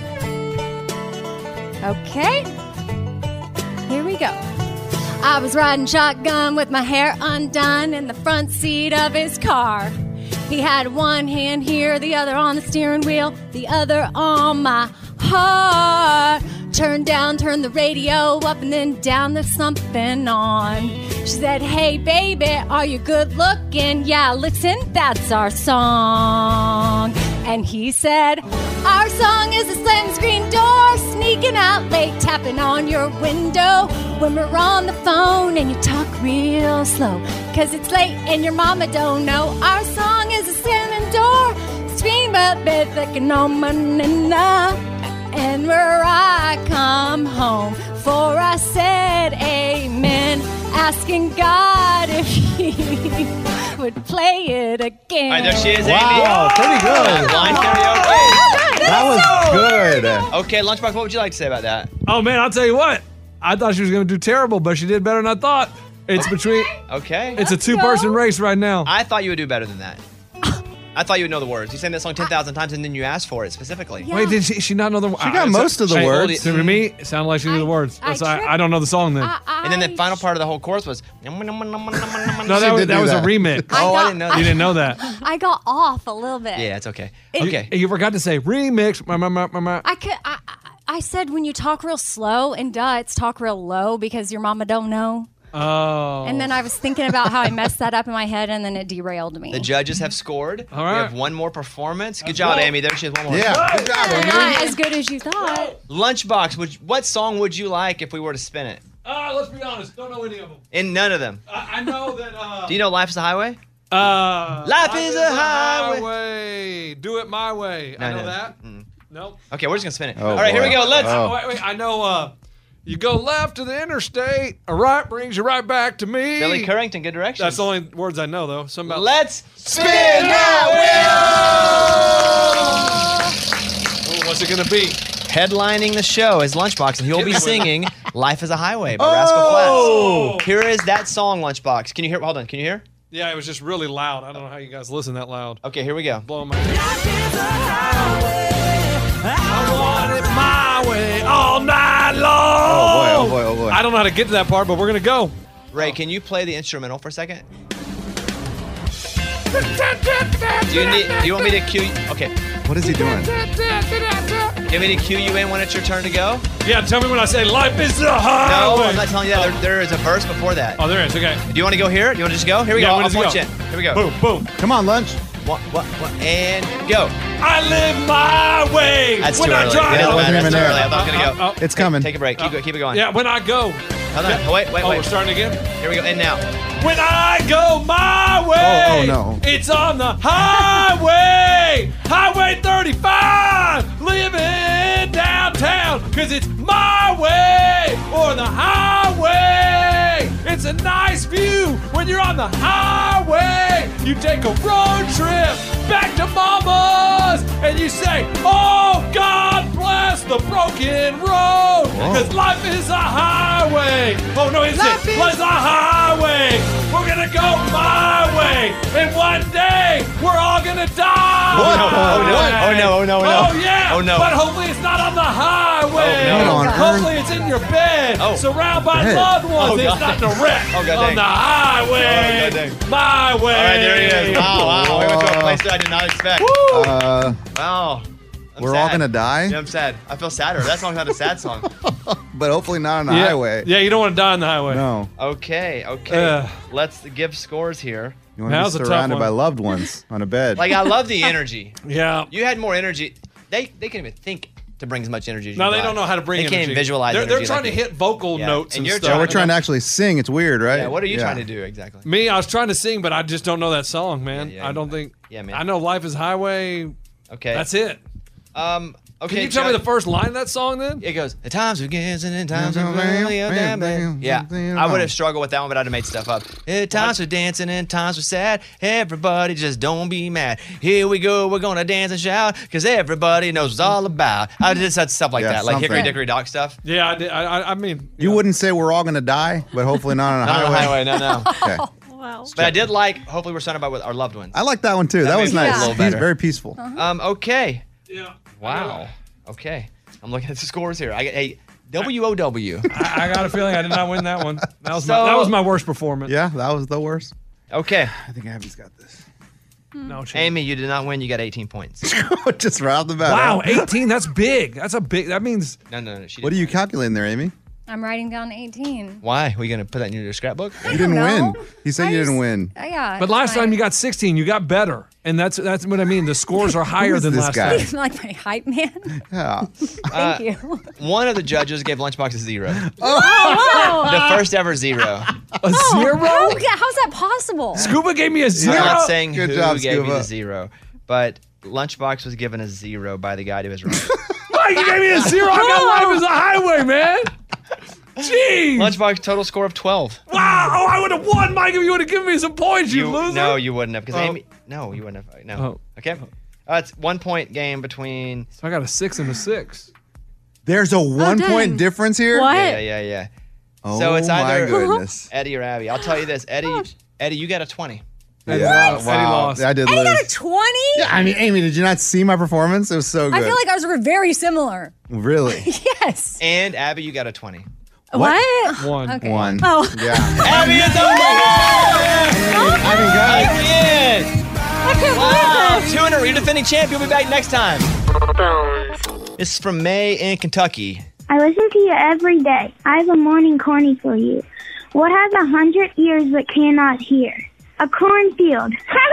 Okay. Here we go. I was riding shotgun with my hair undone in the front seat of his car. He had one hand here, the other on the steering wheel, the other on my heart. Turn down, turn the radio up, and then down, there's something on. She said, hey, baby, are you good looking? Yeah, listen, that's our song. And he said, our song is a slam screen door, sneaking sneaking out late, tapping on your window when we're on the phone and you talk real slow. Cause it's late and your mama don't know. Our song is a slamming door, scream a bit like an omanina. And where I come home, for I said amen, asking God if he would play it again. All right, there she is, Amy. Wow, pretty good. Blind karaoke. That was good. Okay, Lunchbox, what would you like to say about that? Oh, man, I'll tell you what. I thought she was going to do terrible, but she did better than I thought. It's between. Okay. It's a two-person race right now. I thought you would do better than that. I thought you would know the words. You sang that song 10,000 times and then you asked for it specifically. Yeah. Wait, did she not know the words? She got most of the words. To me, it sounded like she knew the words. I I don't know the song then. And then the final part of the whole chorus was. No, She that was did do a that. remix. I didn't know that. You didn't know that. I got off a little bit. Yeah, it's okay. You- Okay. You forgot to say remix. I said when you talk real slow, and it's talk real low because your mama don't know. Oh. And then I was thinking about how I messed that up in my head, and then it derailed me. The judges have scored. All right. We have one more performance. Good job, Amy. There she is. One more. Yeah, good job, Amy. Not as good as you thought. Lunchbox, what song would you like if we were to spin it? Let's be honest. Don't know any of them. In none of them. I know that. Do you know Life's a Highway? Life is a highway. Do it my way. I No, know no. that. Nope. Okay, we're just going to spin it. Oh, All right, here we boy. go. Let's. Oh. Wait. I know. You go left to the interstate. A right brings you right back to me. Billy Currington, Good Directions. That's the only words I know, though. Something about. Let's spin that wheel! What's it gonna be? Headlining the show is Lunchbox, and he'll be singing "Life Is a Highway" by Oh! Rascal Flatts. Here is that song, Lunchbox. Can you hear? Hold on. Can you hear? Yeah, it was just really loud. I don't know how you guys listen that loud. Okay, here we go. Blowing my. I want it my way all night long. Oh boy. I don't know how to get to that part, but we're gonna go. Ray, can you play the instrumental for a second? Do you want me to cue you? Okay. What is he doing? Do you want me to cue you in when it's your turn to go? Yeah, tell me when I say life is a highway. No, I'm not telling you that. There is a verse before that. Oh, there is. Okay. Do you want to go here? Do you want to just go? Here we Yeah, go. when I'll does it punch go? in. Here we go. Boom, boom. Come on, lunch. What, and go. I live my way. That's when too I early. drive. It doesn't matter. wasn't That's too even early. I there. thought I was going to go. It's coming. Take a break. Keep it going. Yeah, when I go. Hold on. Wait. Oh, we're starting again? Here we go. And now. When I go my way, Oh, no. It's on the highway, Highway 35, living downtown, cause it's my way or the highway. It's a nice view when you're on the highway. You take a road trip back to mama's and you say, oh, God bless the broken road, cause life is a highway. Oh, no, it's Life is- Life's a highway. We're gonna go my way, and one day we're all gonna die. Oh, no. Oh, no. Oh yeah. Oh, no. But hopefully it's not on the highway. Oh, no. What on Hopefully it's in your bed, Oh. surrounded by Bed. loved ones. Oh, It's God. not direct Oh, God on dang. the highway. Oh, God dang. My way. All right, there he is. Wow. We went to a place that I did not expect. Wow. I'm We're all sad. gonna die? Yeah, I'm sad. I feel sadder. That song's not a sad song. But hopefully not on the Yeah. highway. Yeah, you don't want to die on the highway. No. Okay. Ugh. Let's give scores here. You want Now's to a be tough surrounded one. by loved ones on a bed. Like, I love the energy. Yeah. You had more energy. They can't even think to bring as much energy as you No, they got. don't know how to bring They energy. can't even visualize They're energy trying like to you. hit vocal Yeah. notes And and you're stuff. Yeah, we're trying to actually sing. It's weird, right? Yeah, what are you trying to do exactly? Me, I was trying to sing, but I just don't know that song, man. Yeah, I don't think. Yeah, man. I know Life is Highway. Okay. That's it. Okay. Can you tell me the first line of that song then? It goes, the times we get and times we really are damn bad. Yeah, I would have struggled with that one, but I'd have made stuff up. Times we're dancing and times we're sad. Everybody just don't be mad. Here we go, we're gonna dance and shout, because everybody knows it's all about. I just said stuff like Yeah, that, like Hickory something. Dickory Dock stuff. Yeah, I did. I mean, You wouldn't say we're all gonna die, but hopefully not on a Not on highway. the highway, no. Okay. Wow. But I did like, hopefully we're surrounded by with our loved ones. I like that one too. That was made me feel nice. a little He's better. very peaceful. Okay. yeah. Wow. Okay. I'm looking at the scores here. I get a WOW. I got a feeling I did not win that one. That was, So- that was my worst performance. Yeah, that was the worst. Okay. I think Abby's got this. No chance. Amy, you did not win. You got 18 points. Just right off the bat. Wow, huh? 18. That's big. That's a big. That means No. She What are didn't you win. calculating there, Amy? I'm writing down 18. Why? Are you going to put that in your scrapbook? You didn't win. He said you didn't win. Yeah. But last time you got 16, you got better. And that's what I mean. The scores are higher than last time. He's like my hype man. Yeah. Thank you. One of the judges gave Lunchbox a 0. Oh. The first ever 0. A 0? How's that possible? Scuba gave me a 0. I'm not saying Good who job, gave you Scuba. the 0, but Lunchbox was given a 0 by the guy to his right. Mike, you gave me a 0. I got life as a highway, man. Jeez. Lunchbox total score of 12. Wow. Oh, I would have won, Mike, if you would have given me some points, you loser. No, you wouldn't have. Because Oh. Amy. No, you wouldn't have. No. Oh. Okay. It's 1 point game between. So I got a 6 and a 6. There's a 1 point difference here? Yeah. Oh, So it's my either goodness. Eddie or Abby. I'll tell you this, Eddie, you got a 20. Yeah, Eddie wow. lost. I did Eddie lose. got a 20? Yeah, I mean, Amy, did you not see my performance? It was so good. I feel like ours were very similar. Really? Yes. And Abby, you got a 20. What? 1. Okay. 1. Oh. Yeah. Abby is the winner! I mean, guys. Again! I can't Wow! believe it. 200. You're defending champ. You'll be back next time. This is from May in Kentucky. I listen to you every day. I have a morning corny for you. What has 100 ears but cannot hear? A cornfield.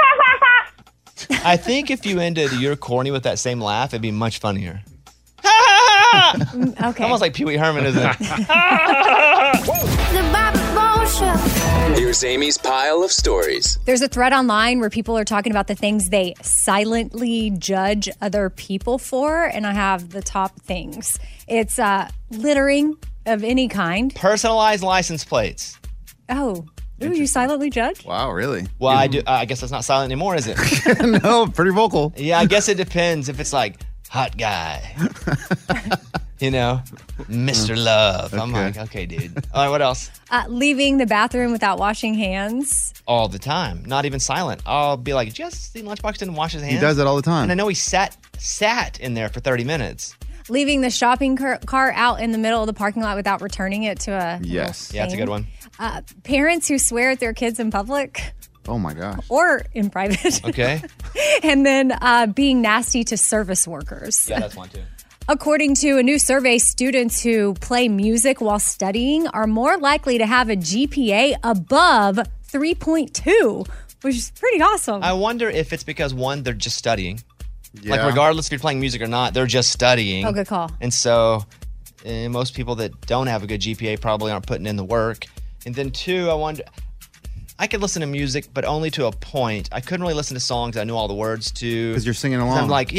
I think if you ended your corny with that same laugh, it'd be much funnier. Okay. Almost like Pee Wee Herman, isn't it? The Bobby Bones Show. Here's Amy's pile of stories. There's a thread online where people are talking about the things they silently judge other people for, and I have the top things. It's littering of any kind. Personalized license plates. Oh, ooh, you silently judge? Wow, really? Well, I do. I guess that's not silent anymore, is it? No, pretty vocal. Yeah, I guess it depends. If it's like hot guy, you know, Mr. Love. I'm Okay. like, okay, dude. All right, what else? Leaving the bathroom without washing hands. All the time. Not even silent. I'll be like, just see Lunchbox didn't wash his hands. He does it all the time. And I know he sat in there for 30 minutes. Leaving the shopping cart out in the middle of the parking lot without returning it to a Yes. Yeah, that's a good one. Parents who swear at their kids in public Oh, my gosh. or in private. Okay. And then being nasty to service workers. Yeah, that's one too. According to a new survey, students who play music while studying are more likely to have a GPA above 3.2, which is pretty awesome. I wonder if it's because, one, they're just studying. Yeah. Like, regardless if you're playing music or not, they're just studying. Oh, good call. And so most people that don't have a good GPA probably aren't putting in the work. And then two, I wonder, I could listen to music, but only to a point. I couldn't really listen to songs I knew all the words to. Because you're singing along. I'm like,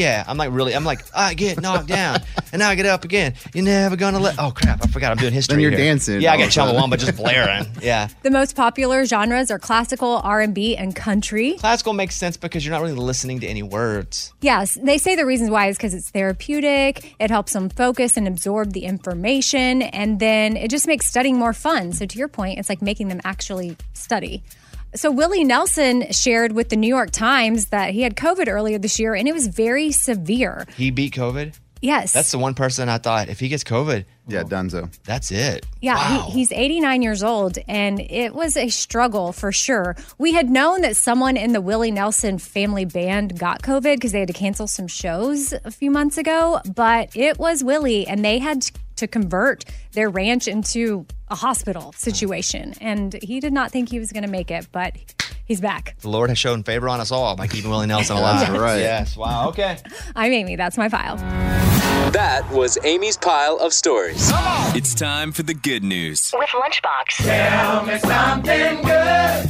I get knocked down and now I get up again. You're never gonna let. Oh crap! I forgot I'm doing history. Then you're here. dancing Yeah, I all got the time. Chumbawamba just blaring. Yeah. The most popular genres are classical, R&B, and country. Classical makes sense because you're not really listening to any words. Yes, they say the reasons why is because it's therapeutic, it helps them focus and absorb the information, and then it just makes studying more fun. So to your point, it's like making them actually study. So Willie Nelson shared with the New York Times that he had COVID earlier this year, and it was very severe. He beat COVID. Yes. That's the one person I thought if he gets COVID, yeah, Dunzo. That's it. Yeah, Wow. he's 89 years old, and it was a struggle for sure. We had known that someone in the Willie Nelson family band got COVID because they had to cancel some shows a few months ago, but it was Willie, and they had to convert their ranch into a hospital situation, and he did not think he was going to make it, but he's back. The Lord has shown favor on us all by keeping Willie Nelson alive. That's right. Yes. Wow. Okay. I'm Amy. That's my file. That was Amy's pile of stories. It's time for the good news. With Lunchbox. Tell me something good.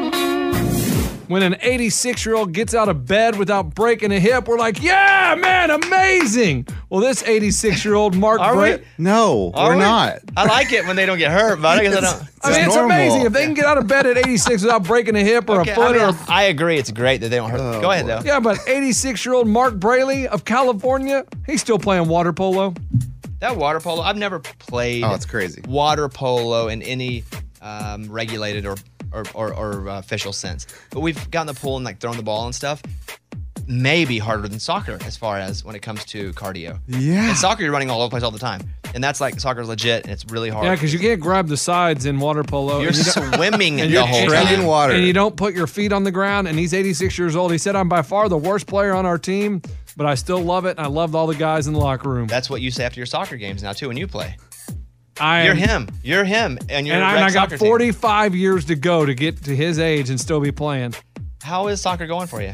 When an 86-year-old gets out of bed without breaking a hip, we're like, yeah, man, amazing. Well, this 86-year-old Mark Are we? No, Are we're we? not. I like it when they don't get hurt, but I guess I don't. I mean, it's normal. amazing. If they can get out of bed at 86 without breaking a hip or Okay, a foot I, mean, or... I agree. It's great that they don't hurt. Go ahead, though. Yeah, but 86-year-old Mark Braley of California, he's still playing water polo. That water polo, I've never played Oh, it's crazy. water polo in any regulated or official sense. But we've gotten the pool and like thrown the ball and stuff. Maybe harder than soccer as far as when it comes to cardio. Yeah. In soccer, you're running all over the place all the time. And that's like soccer's legit and it's really hard. Yeah, because you can't grab the sides in water polo. You're and you don't- swimming and the you're whole treading time. water. And you don't put your feet on the ground, and he's 86 years old. He said, I'm by far the worst player on our team, but I still love it, and I loved all the guys in the locker room. That's what you say after your soccer games now, too, when you play. You're him. You're him. And you're I got 45 years to go to get to his age and still be playing. How is soccer going for you?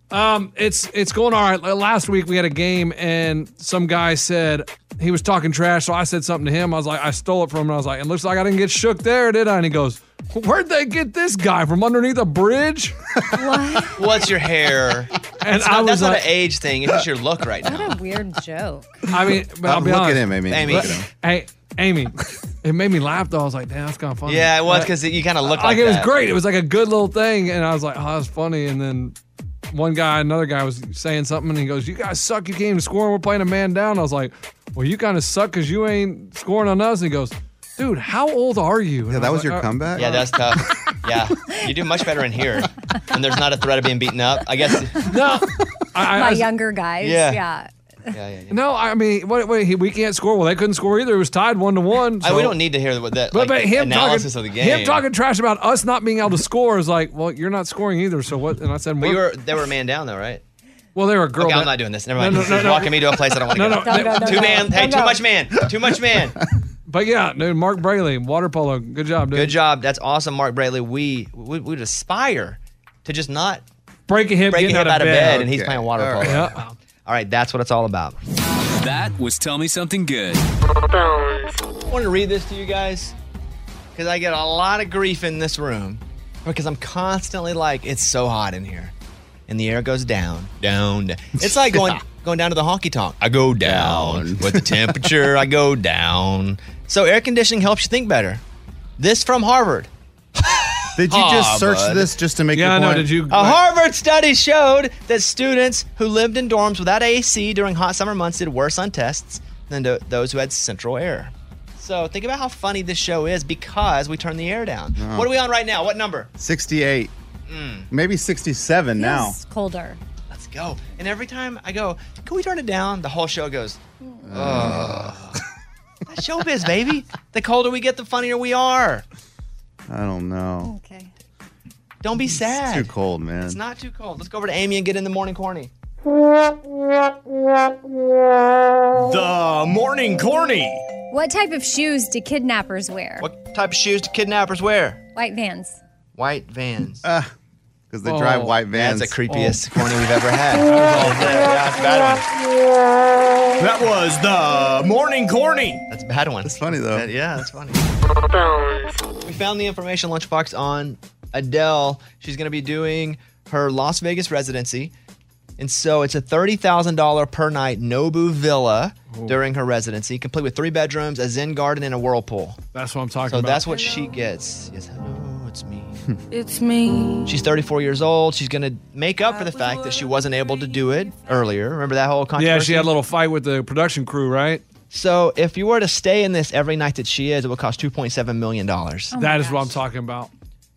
It's going all right. Last week we had a game and some guy said he was talking trash, so I said something to him. I was like, I stole it from him. I was like, it looks like I didn't get shook there, did I? And he goes, where'd they get this guy from underneath a bridge? What? What's your hair? And that's not an age thing. It's just your look right now. What a weird joke. I mean, but I'll be look honest. at him, Amy. Amy. Look at him. Hey, Amy, it made me laugh though. I was like, damn, that's kind of funny. Yeah, it was because you kind of look like it was that. great. It was like a good little thing, and I was like, oh, that's funny. And then another guy was saying something, and he goes, you guys suck. You can't even score. We're playing a man down. I was like, well, you kind of suck because you ain't scoring on us. And he goes, dude, how old are you? And Yeah, I that was like, your comeback? Yeah, that's tough. Yeah, you do much better in here, and there's not a threat of being beaten up. I guess. No, My younger guys. Yeah. Yeah. No, I mean, we can't score. Well, they couldn't score either. It was tied 1-1. So. We don't need to hear that But him analysis talking, of the game. Him talking trash about us not being able to score is like, well, you're not scoring either. So what? And I said, But they were a man down though, right? well, they were a girl. Okay, I'm that- not doing this. Never mind. No, You're walking me to a place I don't want to go. Too much man. Too much man. But yeah, dude, Mark Braley, water polo. Good job, dude. Good job. That's awesome, Mark Braley. We would aspire to just not break a hip out of bed, and he's playing water polo. Yeah. All right, that's what it's all about. That was Tell Me Something Good. I wanted to read this to you guys because I get a lot of grief in this room because I'm constantly like, it's so hot in here. And the air goes down. It's like going down to the honky tonk. I go down. With the temperature, I go down. So air conditioning helps you think better. This from Harvard. Did you just search this just to make your point? No, did you? A Harvard study showed that students who lived in dorms without AC during hot summer months did worse on tests than those who had central air. So think about how funny this show is because we turn the air down. Oh. What are we on right now? What number? 68. Maybe 67 now. It's colder. Let's go. And every time I go, can we turn it down? The whole show goes, ugh. That's showbiz, baby. The colder we get, the funnier we are. I don't know. Okay. Don't be sad. It's too cold, man. It's not too cold. Let's go over to Amy and get in the morning corny. The Morning Corny. What type of shoes do kidnappers wear? What type of shoes do kidnappers wear? White Vans. White Vans. Because they drive white vans. That's the creepiest corny we've ever had. That's a bad one. That was the Morning Corny. That's a bad one. That's funny, though. Yeah, that's funny. We found the information lunchbox on Adele. She's going to be doing her Las Vegas residency. And so it's a $30,000 per night Nobu villa during her residency, complete with 3 bedrooms, a Zen garden, and a whirlpool. That's what I'm talking So about. that's what she gets. Yes, hello, it's me. It's me. She's 34 years old. She's going to make up for the fact that she wasn't able to do it earlier. Remember that whole controversy? Yeah, she had a little fight with the production crew, right? So if you were to stay in this every night that she is, it would cost $2.7 million. That is what I'm talking about.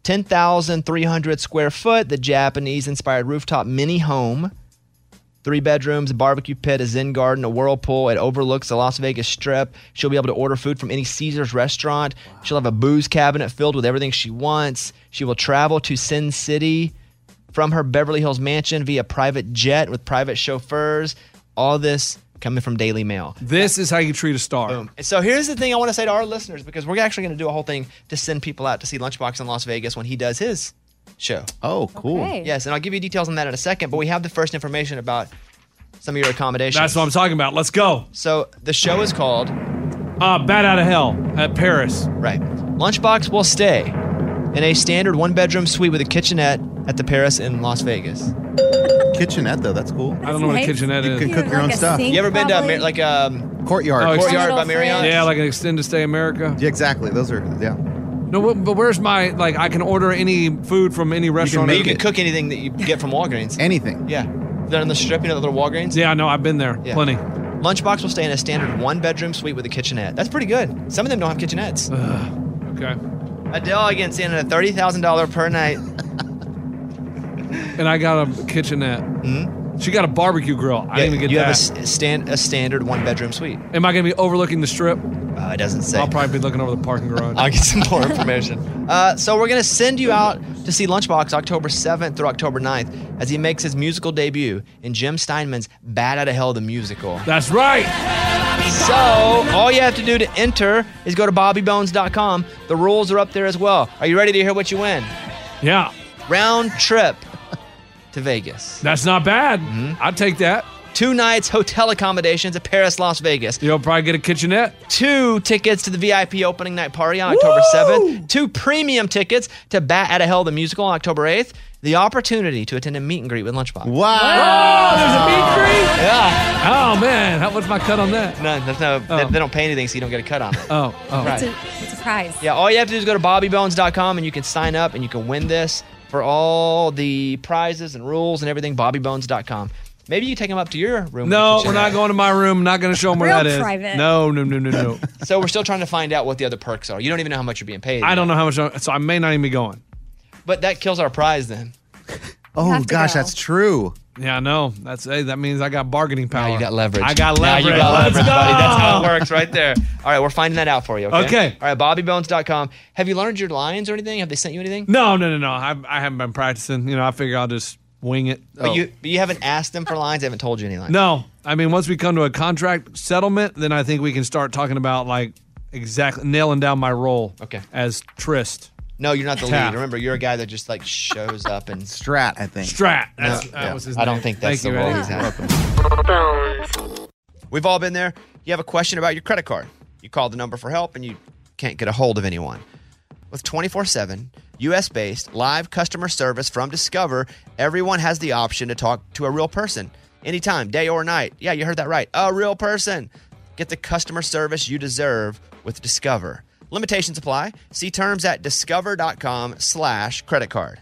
10,300 square foot, the Japanese-inspired rooftop mini home. 3 bedrooms, a barbecue pit, a Zen garden, a whirlpool. It overlooks the Las Vegas Strip. She'll be able to order food from any Caesars restaurant. Wow. She'll have a booze cabinet filled with everything she wants. She will travel to Sin City from her Beverly Hills mansion via private jet with private chauffeurs. All this coming from Daily Mail. This is how you treat a star. Boom. And so here's the thing I want to say to our listeners, because we're actually going to do a whole thing to send people out to see Lunchbox in Las Vegas when he does his show. Oh, cool. Okay. Yes, and I'll give you details on that in a second, but we have the first information about some of your accommodations. That's what I'm talking about. Let's go. So the show is called Bat Out of Hell at Paris. Right. Lunchbox will stay in a standard 1-bedroom suite with a kitchenette at the Paris in Las Vegas. Kitchenette, though, that's cool. I don't know what a kitchenette is. You can cook your own stuff. You ever been to Courtyard? Courtyard by Marriott? Yeah, like an extended stay America. Yeah, exactly. Those are, yeah. No, but where's my, like, I can order any food from any restaurant. You can cook anything that you get from Walgreens. Anything. Yeah. Down on the Strip, you know, the little Walgreens? Yeah, I know. I've been there. Yeah. Plenty. Lunchbox will stay in a standard 1-bedroom suite with a kitchenette. That's pretty good. Some of them don't have kitchenettes. Okay. Adele, again, staying at $30,000 per night. And I got a kitchenette. Mm-hmm. She got a barbecue grill. I didn't even get you that. have a standard 1-bedroom suite. Am I going to be overlooking the Strip? It doesn't say. I'll probably be looking over the parking garage. I'll get some more information. So we're going to send you out to see Lunchbox October 7th through October 9th as he makes his musical debut in Jim Steinman's Bat Out of Hell the Musical. That's right. So, all you have to do to enter is go to bobbybones.com. The rules are up there as well. Are you ready to hear what you win? Yeah. Round trip to Vegas. That's not bad. I'd take that. 2 nights hotel accommodations at Paris, Las Vegas. You'll probably get a kitchenette. 2 tickets to the VIP opening night party on October 7th. 2 premium tickets to Bat Out of Hell the musical on October 8th. The opportunity to attend a meet and greet with Lunchbox. Wow. Oh, there's a meet and greet? Yeah. Oh, man. What's my cut on that? None. There's no, they don't pay anything, so you don't get a cut on it. Oh. Right. It's a prize. Yeah, all you have to do is go to bobbybones.com and you can sign up and you can win this for all the prizes and rules and everything. Bobbybones.com. Maybe you take them up to your room. No, we're not going to my room. Not going to show them where that is. Private. No. So we're still trying to find out what the other perks are. You don't even know how much you're being paid. I don't know how much, so I may not even be going. But that kills our prize then. Oh, gosh, that's true. Yeah, no. That means I got bargaining power. Now you got leverage. I got leverage. Now you got leverage, Let's go. buddy. That's how it works right there. All right, we're finding that out for you, okay? Okay. All right, bobbybones.com. Have you learned your lines or anything? Have they sent you anything? No. I haven't been practicing. I figure I'll just wing it. But you haven't asked them for lines? They haven't told you any lines? No. I mean, once we come to a contract settlement, then I think we can start talking about, exactly nailing down my role as Trist. No, you're not the Tap. lead. Remember, you're a guy that just shows up and Strat, I think. Strat. That was his I don't name. think that's Thank the you, role Eddie. he's had. We've all been there. You have a question about your credit card. You call the number for help and you can't get a hold of anyone. With 24/7 U.S.-based live customer service from Discover, everyone has the option to talk to a real person anytime, day or night. Yeah, you heard that right. A real person. Get the customer service you deserve with Discover. Limitations apply. See terms at discover.com/credit card.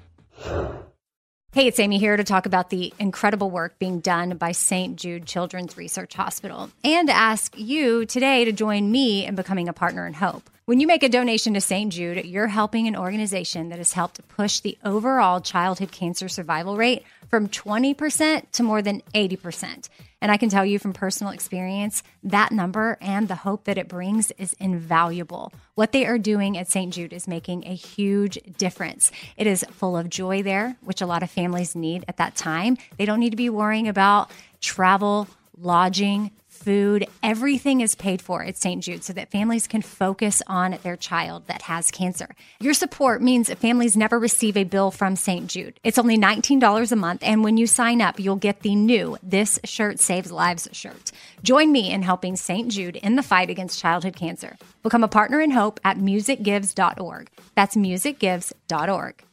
Hey, it's Amy here to talk about the incredible work being done by St. Jude Children's Research Hospital and ask you today to join me in becoming a partner in hope. When you make a donation to St. Jude, you're helping an organization that has helped push the overall childhood cancer survival rate from 20% to more than 80%. And I can tell you from personal experience, that number and the hope that it brings is invaluable. What they are doing at St. Jude is making a huge difference. It is full of joy there, which a lot of families need at that time. They don't need to be worrying about travel, lodging, food. Everything is paid for at St. Jude so that families can focus on their child that has cancer. Your support means families never receive a bill from St. Jude. It's only $19 a month, and when you sign up, you'll get the new This Shirt Saves Lives shirt. Join me in helping St. Jude in the fight against childhood cancer. Become a partner in hope at musicgives.org. That's musicgives.org.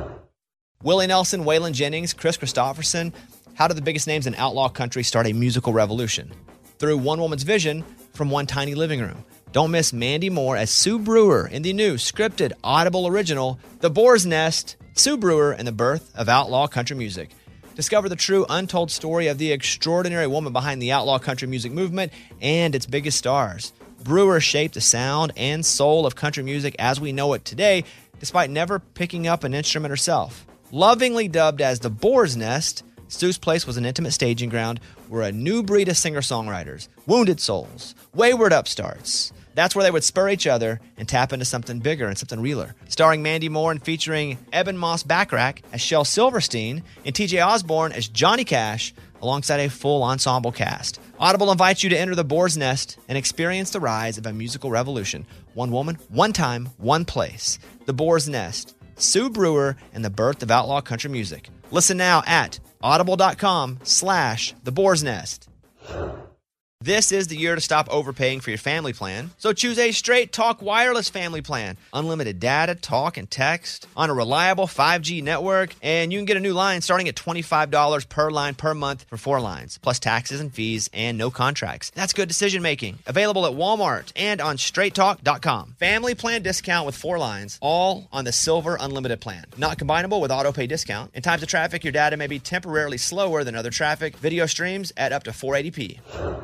Willie Nelson, Waylon Jennings, Chris Christopherson. How did the biggest names in outlaw country start a musical revolution? Through one woman's vision from one tiny living room. Don't miss Mandy Moore as Sue Brewer in the new scripted Audible original, The Boar's Nest, Sue Brewer and the Birth of Outlaw Country Music. Discover the true untold story of the extraordinary woman behind the outlaw country music movement and its biggest stars. Brewer shaped the sound and soul of country music as we know it today, despite never picking up an instrument herself. Lovingly dubbed as The Boar's Nest, Sue's place was an intimate staging ground where a new breed of singer-songwriters, wounded souls, wayward upstarts. That's where they would spur each other and tap into something bigger and something realer. Starring Mandy Moore and featuring Eben Moss Backrack as Shel Silverstein and TJ Osborne as Johnny Cash, alongside a full ensemble cast. Audible invites you to enter The Boar's Nest and experience the rise of a musical revolution. One woman, one time, one place. The Boar's Nest, Sue Brewer, and the birth of outlaw country music. Listen now at audible.com/The Boar's Nest. This is the year to stop overpaying for your family plan. So choose a Straight Talk Wireless family plan. Unlimited data, talk, and text on a reliable 5G network. And you can get a new line starting at $25 per line per month for 4 lines, plus taxes and fees and no contracts. That's good decision making. Available at Walmart and on straighttalk.com. Family plan discount with 4 lines, all on the Silver Unlimited plan. Not combinable with auto pay discount. In times of traffic, your data may be temporarily slower than other traffic. Video streams at up to 480p.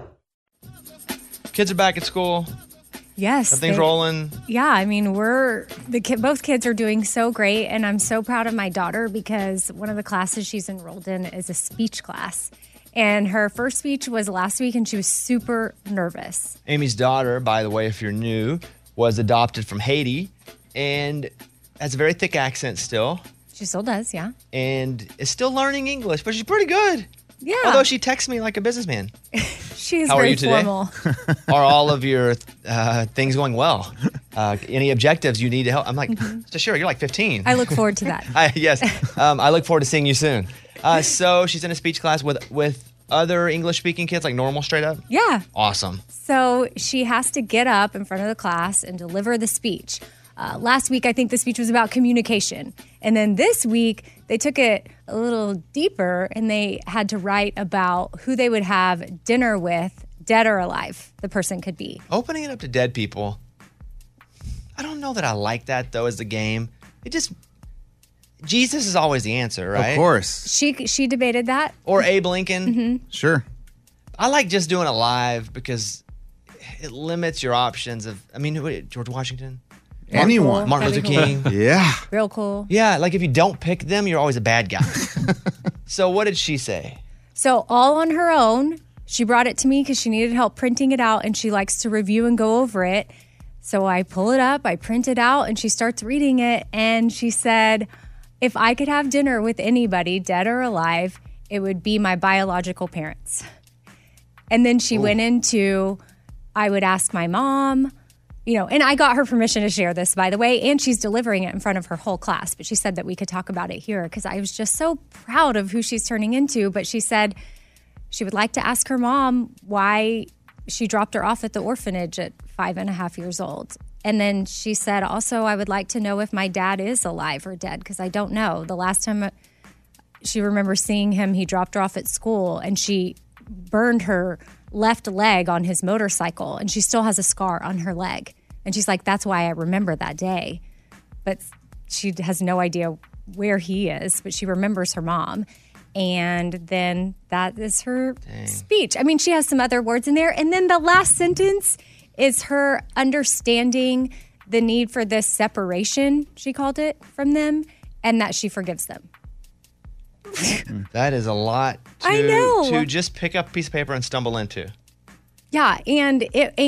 Kids are back at school. Yes. Everything's rolling. Yeah, I mean, both kids are doing so great, and I'm so proud of my daughter because one of the classes she's enrolled in is a speech class. And her first speech was last week, and she was super nervous. Amy's daughter, by the way, if you're new, was adopted from Haiti and has a very thick accent still. She still does, yeah. And is still learning English, but she's pretty good. Yeah. Although she texts me like a businessman. She's How are very you today? formal. Are all of your things going well? Any objectives you need to help? I'm like, sure, you're like 15. I look forward to that. Yes. I look forward to seeing you soon. So she's in a speech class with other English-speaking kids, like normal, straight up? Yeah. Awesome. So she has to get up in front of the class and deliver the speech. Last week, I think the speech was about communication. And then this week, they took it a little deeper and they had to write about who they would have dinner with, dead or alive, the person could be. Opening it up to dead people. I don't know that I like that, though, as the game. Jesus is always the answer, right? Of course. She debated that. Or Abe Lincoln. Sure. I like just doing it live because it limits your options of, George Washington? Anyone. Martin Luther King. Yeah. Real cool. Yeah, like if you don't pick them, you're always a bad guy. So what did she say? So all on her own, she brought it to me because she needed help printing it out and she likes to review and go over it. So I pull it up, I print it out, and she starts reading it. And she said, if I could have dinner with anybody, dead or alive, it would be my biological parents. And then she went into, I would ask my mom, and I got her permission to share this, by the way, and she's delivering it in front of her whole class. But she said that we could talk about it here because I was just so proud of who she's turning into. But she said she would like to ask her mom why she dropped her off at the orphanage at 5.5 years old. And then she said, also, I would like to know if my dad is alive or dead because I don't know. The last time she remembers seeing him, he dropped her off at school and she burned her left leg on his motorcycle and she still has a scar on her leg. And she's like, that's why I remember that day. But she has no idea where he is, but she remembers her mom. And then that is her speech. I mean, she has some other words in there. And then the last sentence is her understanding the need for this separation, she called it, from them, and that she forgives them. That is a lot I know. to just pick up a piece of paper and stumble into. Yeah, and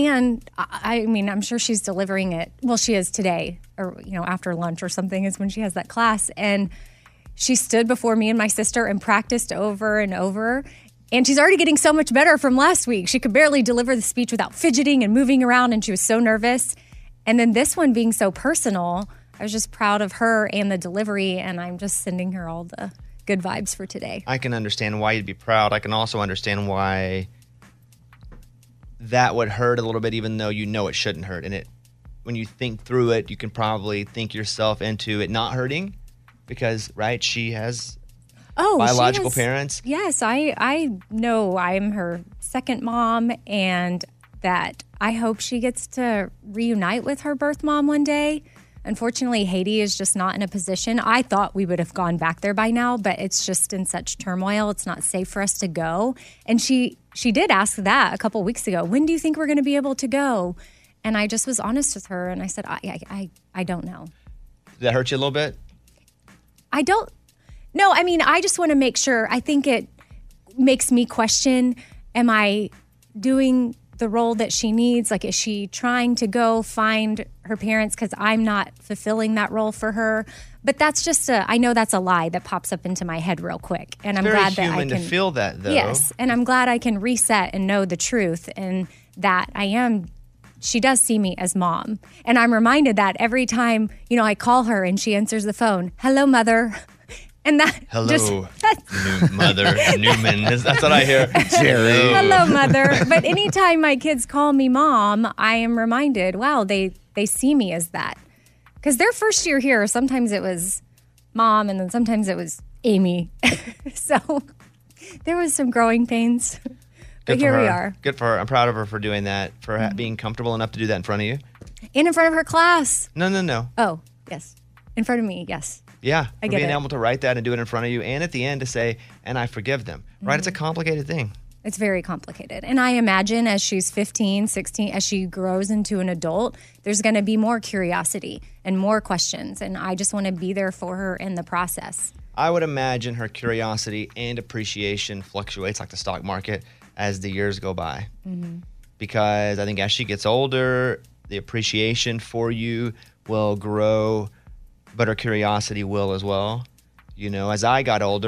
I'm sure she's delivering it. Well, she is today, or after lunch or something is when she has that class. And she stood before me and my sister and practiced over and over. And she's already getting so much better from last week. She could barely deliver the speech without fidgeting and moving around, and she was so nervous. And then this one being so personal, I was just proud of her and the delivery, and I'm just sending her all the good vibes for today. I can understand why you'd be proud. I can also understand why that would hurt a little bit, even though it shouldn't hurt. And when you think through it, you can probably think yourself into it not hurting because, right, she has biological parents. Yes, I know I'm her second mom and that I hope she gets to reunite with her birth mom one day. Unfortunately, Haiti is just not in a position. I thought we would have gone back there by now, but it's just in such turmoil. It's not safe for us to go. And she did ask that a couple weeks ago. When do you think we're going to be able to go? And I just was honest with her, and I said, I don't know. Did that hurt you a little bit? I don't. No, I just want to make sure. I think it makes me question, am I doing the role that she needs? Like, is she trying to go find her parents because I'm not fulfilling that role for her? But that's just I know that's a lie that pops up into my head real quick. And I'm glad that I can. It's very human to feel that, though. Yes, and I'm glad I can reset and know the truth and that she does see me as mom. And I'm reminded that every time, I call her and she answers the phone, hello, mother. And that hello, Mother Newman. That's what I hear. Jerry. Hello, Mother. But anytime my kids call me mom, I am reminded, wow, they see me as that. Because their first year here, sometimes it was mom and then sometimes it was Amy. So there was some growing pains. But here we are. Good for her. I'm proud of her for doing that, for being comfortable enough to do that in front of you. And in front of her class. No. Oh, yes. In front of me, yes. Yeah, I for get being it. able to write that and do it in front of you, and at the end to say, and I forgive them. Right? It's a complicated thing. It's very complicated. And I imagine as she's 15, 16, as she grows into an adult, there's going to be more curiosity and more questions. And I just want to be there for her in the process. I would imagine her curiosity and appreciation fluctuates like the stock market as the years go by. Mm-hmm. Because I think as she gets older, the appreciation for you will grow, but her curiosity will as well. As I got older,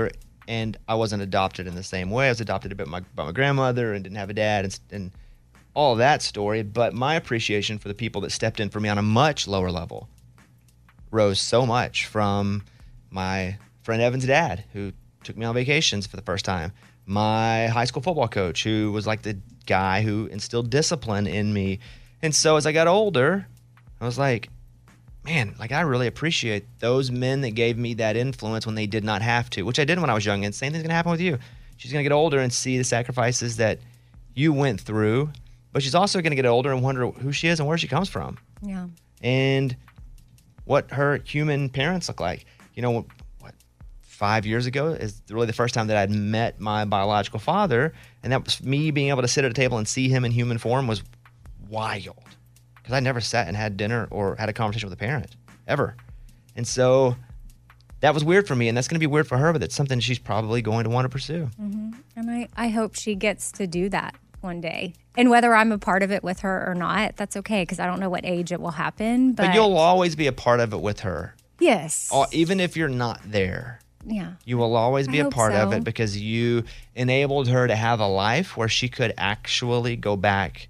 and I wasn't adopted in the same way. I was adopted a bit by my grandmother and didn't have a dad and all of that story. But my appreciation for the people that stepped in for me on a much lower level rose so much, from my friend Evan's dad, who took me on vacations for the first time, my high school football coach, who was like the guy who instilled discipline in me. And so as I got older, I was like, man, like I really appreciate those men that gave me that influence when they did not have to, which I did when I was young. And same thing's going to happen with you. She's going to get older and see the sacrifices that you went through, but she's also going to get older and wonder who she is and where she comes from. Yeah. And what her human parents look like. You know, what, 5 years ago is really the first time that I'd met my biological father, and that was me being able to sit at a table and see him in human form was wild, because I never sat and had dinner or had a conversation with a parent, ever. And so that was weird for me, and that's going to be weird for her, but it's something she's probably going to want to pursue. Mm-hmm. And I hope she gets to do that one day. And whether I'm a part of it with her or not, that's okay, because I don't know what age it will happen. But you'll always be a part of it with her. Yes. Even if you're not there. Yeah. You will always be a part of so. it, because you enabled her to have a life where she could actually go back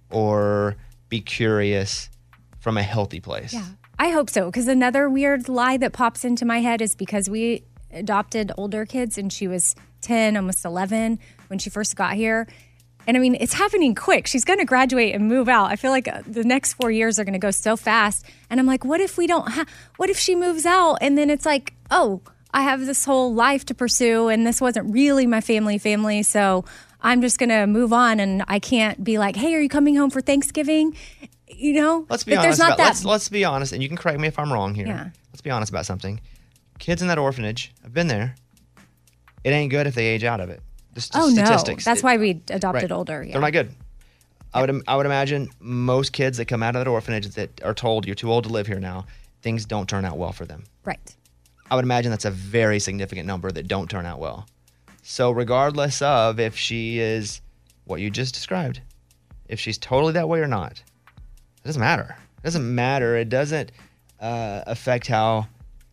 or be curious from a healthy place. Yeah. I hope so, because another weird lie that pops into my head is because we adopted older kids and she was 10, almost 11 when she first got here. And I mean, it's happening quick. She's going to graduate and move out. I feel like the next 4 years are going to go so fast. And I'm like, what if we don't what if she moves out? And then it's like, oh, I have this whole life to pursue, and this wasn't really my family. So I'm just going to move on, and I can't be like, hey, are you coming home for Thanksgiving? You know? Let's be honest. Let's be honest, and you can correct me if I'm wrong here. Yeah. Let's be honest about something. Kids in that orphanage, I've been there. It ain't good if they age out of it. Statistics. No. That's why we adopted Right. older. Yeah. They're not good. I would imagine most kids that come out of that orphanage that are told you're too old to live here now, things don't turn out well for them. Right. I would imagine that's a very significant number that don't turn out well. So regardless of if she is what you just described, if she's totally that way or not, it doesn't matter. It doesn't matter. It doesn't affect how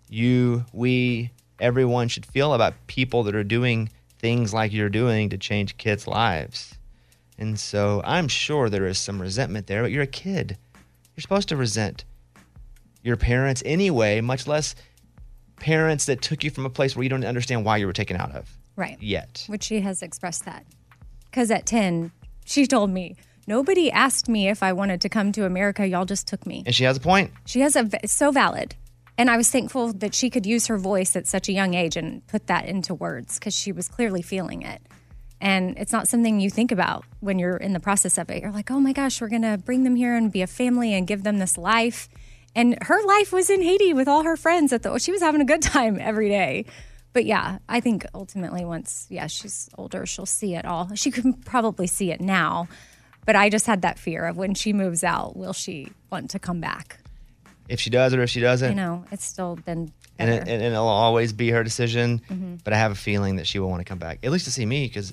everyone should feel about people that are doing things like you're doing to change kids' lives. And so I'm sure there is some resentment there, but you're a kid. You're supposed to resent your parents anyway, much less parents that took you from a place where you don't understand why you were taken out of. Right. Yet. Which she has expressed that. Because at 10, she told me, nobody asked me if I wanted to come to America. Y'all just took me. And she has a point. She has so valid. And I was thankful that she could use her voice at such a young age and put that into words, because she was clearly feeling it. And it's not something you think about when you're in the process of it. You're like, oh my gosh, we're going to bring them here and be a family and give them this life. And her life was in Haiti with all her friends. She was having a good time every day. But yeah, I think ultimately once, she's older, she'll see it all. She can probably see it now. But I just had that fear of when she moves out, will she want to come back? If she does or if she doesn't. You know, it's still been and better. and it'll always be her decision. Mm-hmm. But I have a feeling that she will want to come back, at least to see me, because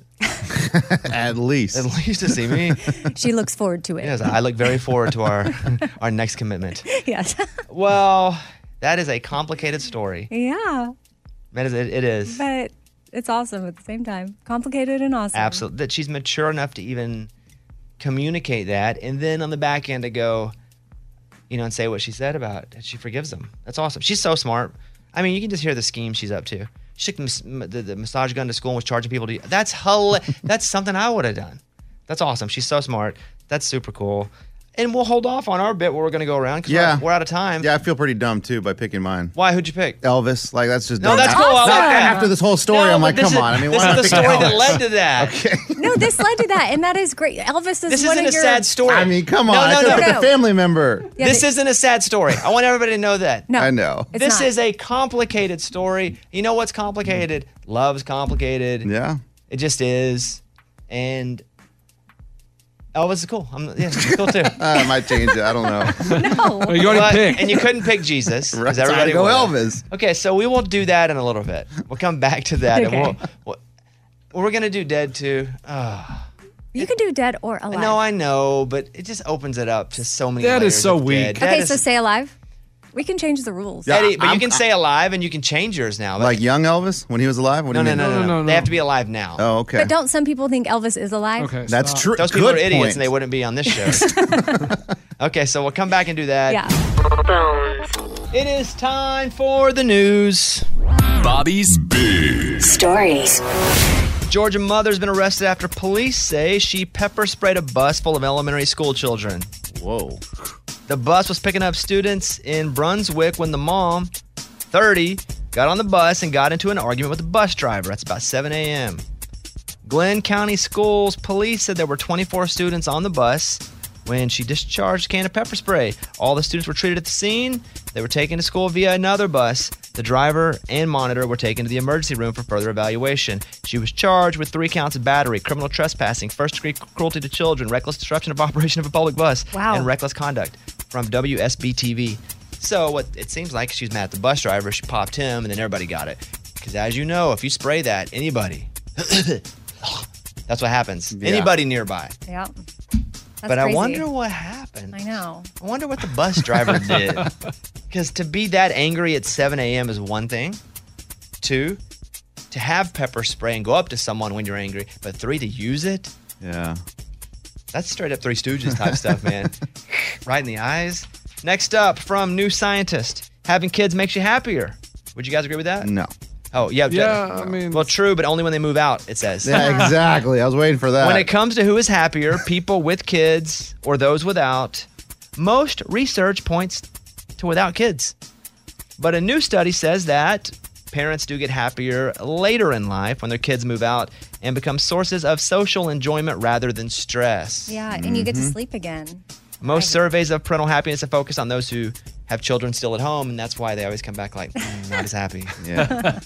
at least to see me. She looks forward to it. Yes, I look very forward to our next commitment. Yes. Well, that is a complicated story. Yeah. It is. But it's awesome at the same time. Complicated and awesome. Absolutely. That she's mature enough to even communicate that, and then on the back end to go, and say what she said about it. She forgives them. That's awesome. She's so smart. I mean, you can just hear the scheme she's up to. She took the massage gun to school and was charging people to. That's That's something I would have done. That's awesome. She's so smart. That's super cool. And we'll hold off on our bit where we're going to go around because we're out of time. Yeah, I feel pretty dumb, too, by picking mine. Why? Who'd you pick? Elvis. Like, that's just No, dumb. that's cool. I like that. After this whole story, I'm like, come on. I mean, this why is not the pick story Elvis? that led to that. Okay. No, this led to that, and that is great. Elvis is This one isn't of a your... sad story. I mean, come on. No, I could pick no. a family member. Yeah, this isn't a sad story. I want everybody to know that. No, I know. it's This not. is a complicated story. You know what's complicated? Love's complicated. Yeah. It just is. And Elvis is cool. He's cool too. I might change it. I don't know. No. You already picked. And you couldn't pick Jesus. Right. Because everybody Go would. Elvis. Okay, so we will do that in a little bit. We'll come back to that. Okay. And we're going to do Dead too. You can do dead or alive. No, I know, but it just opens it up to so many That is layers so of weak. Dead. Okay, Dead so is- say alive. We can change the rules. Yeah, Eddie, but you can say alive and you can change yours now. Like young Elvis when he was alive? What do you mean? No. They have to be alive now. Oh, okay. But don't some people think Elvis is alive? Okay, That's true. Those people Good are idiots point. and they wouldn't be on this show. Okay, so we'll come back and do that. Yeah. It is time for the news. Bobby's Big Stories. Georgia mother's been arrested after police say she pepper sprayed a bus full of elementary school children. Whoa. The bus was picking up students in Brunswick when the mom, 30, got on the bus and got into an argument with the bus driver. That's about 7 a.m. Glenn County Schools police said there were 24 students on the bus when she discharged a can of pepper spray. All the students were treated at the scene. They were taken to school via another bus. The driver and monitor were taken to the emergency room for further evaluation. She was charged with 3 counts of battery, criminal trespassing, first-degree cruelty to children, reckless disruption of operation of a public bus, and reckless conduct from WSB-TV. So what it seems like, she's mad at the bus driver. She popped him, and then everybody got it. Because as you know, if you spray that, anybody, that's what happens. Yeah. Anybody nearby. Yeah. But I wonder what happened. I know. I wonder what the bus driver did. Because to be that angry at 7 a.m. is one thing. 2, to have pepper spray and go up to someone when you're angry. But 3, to use it. Yeah. That's straight up Three Stooges type stuff, man. Right in the eyes. Next up, from New Scientist. Having kids makes you happier. Would you guys agree with that? No. Oh, yeah. Yeah, I mean. Well, true, but only when they move out, it says. Yeah, exactly. I was waiting for that. When it comes to who is happier, people with kids or those without, most research points to without kids. But a new study says that parents do get happier later in life when their kids move out and become sources of social enjoyment rather than stress. Yeah, and you get to sleep again. Most surveys of parental happiness have focused on those who have children still at home, and that's why they always come back like, not as happy. Yeah.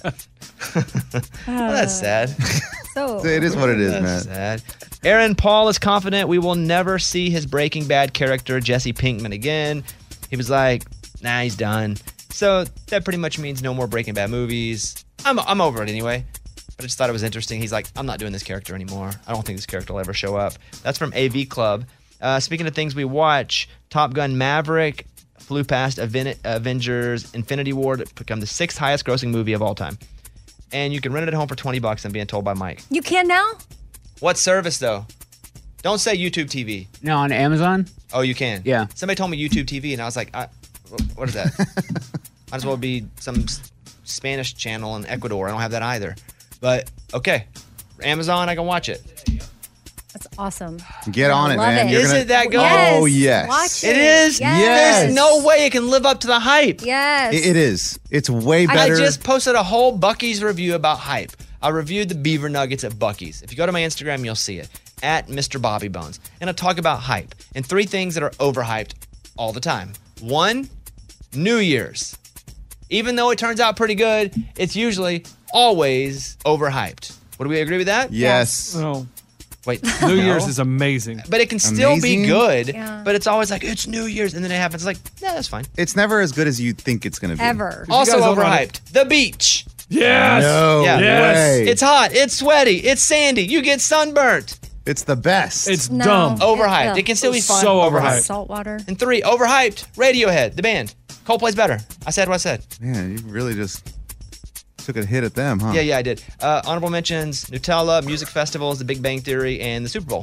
Well, that's sad. So It is what it is, That's man. sad. Aaron Paul is confident we will never see his Breaking Bad character, Jesse Pinkman, again. He was like, nah, he's done. So that pretty much means no more Breaking Bad movies. I'm over it anyway. But I just thought it was interesting. He's like, I'm not doing this character anymore. I don't think this character will ever show up. That's from AV Club. Speaking of things we watch, Top Gun Maverick flew past Avengers Infinity War to become the 6th highest grossing movie of all time. And you can rent it at home for $20, I'm being told by Mike. You can now? What service, though? Don't say YouTube TV. No, on Amazon. Oh, you can? Yeah. Somebody told me YouTube TV, and I was like, what is that? Might as well be some Spanish channel in Ecuador. I don't have that either. But, okay. Amazon, I can watch it. That's awesome. Get on it, love man. it. You're Is gonna- it that good? Oh, yes. Watch It is? Yes. There's no way it can live up to the hype. Yes. It is. It's way I better. just posted a whole Buc-ee's review about hype. I reviewed the beaver nuggets at Buc-ee's. If you go to my Instagram, you'll see it. At Mr. Bobby Bones. And I talk about hype. And 3 things that are overhyped all the time. 1, New Year's. Even though it turns out pretty good, it's usually always overhyped. Would we agree with that? Yes. No. Wait, New no? Year's is amazing. But it can still Amazing? be good. Yeah. But it's always like, it's New Year's. And then it happens like, yeah, that's fine. It's never as good as you think it's going to be. Ever. Also guys don't know overhyped. The beach. Yes. No Yeah. way. It's hot. It's sweaty. It's sandy. You get sunburnt. It's the best. It's No. dumb. Overhyped. It can still be fun. So overhyped. Salt water. And 3, overhyped. Radiohead, the band. Coldplay's better. I said what I said. Man, you really just took a hit at them, huh? Yeah, I did. Honorable mentions, Nutella, music festivals, The Big Bang Theory, and the Super Bowl.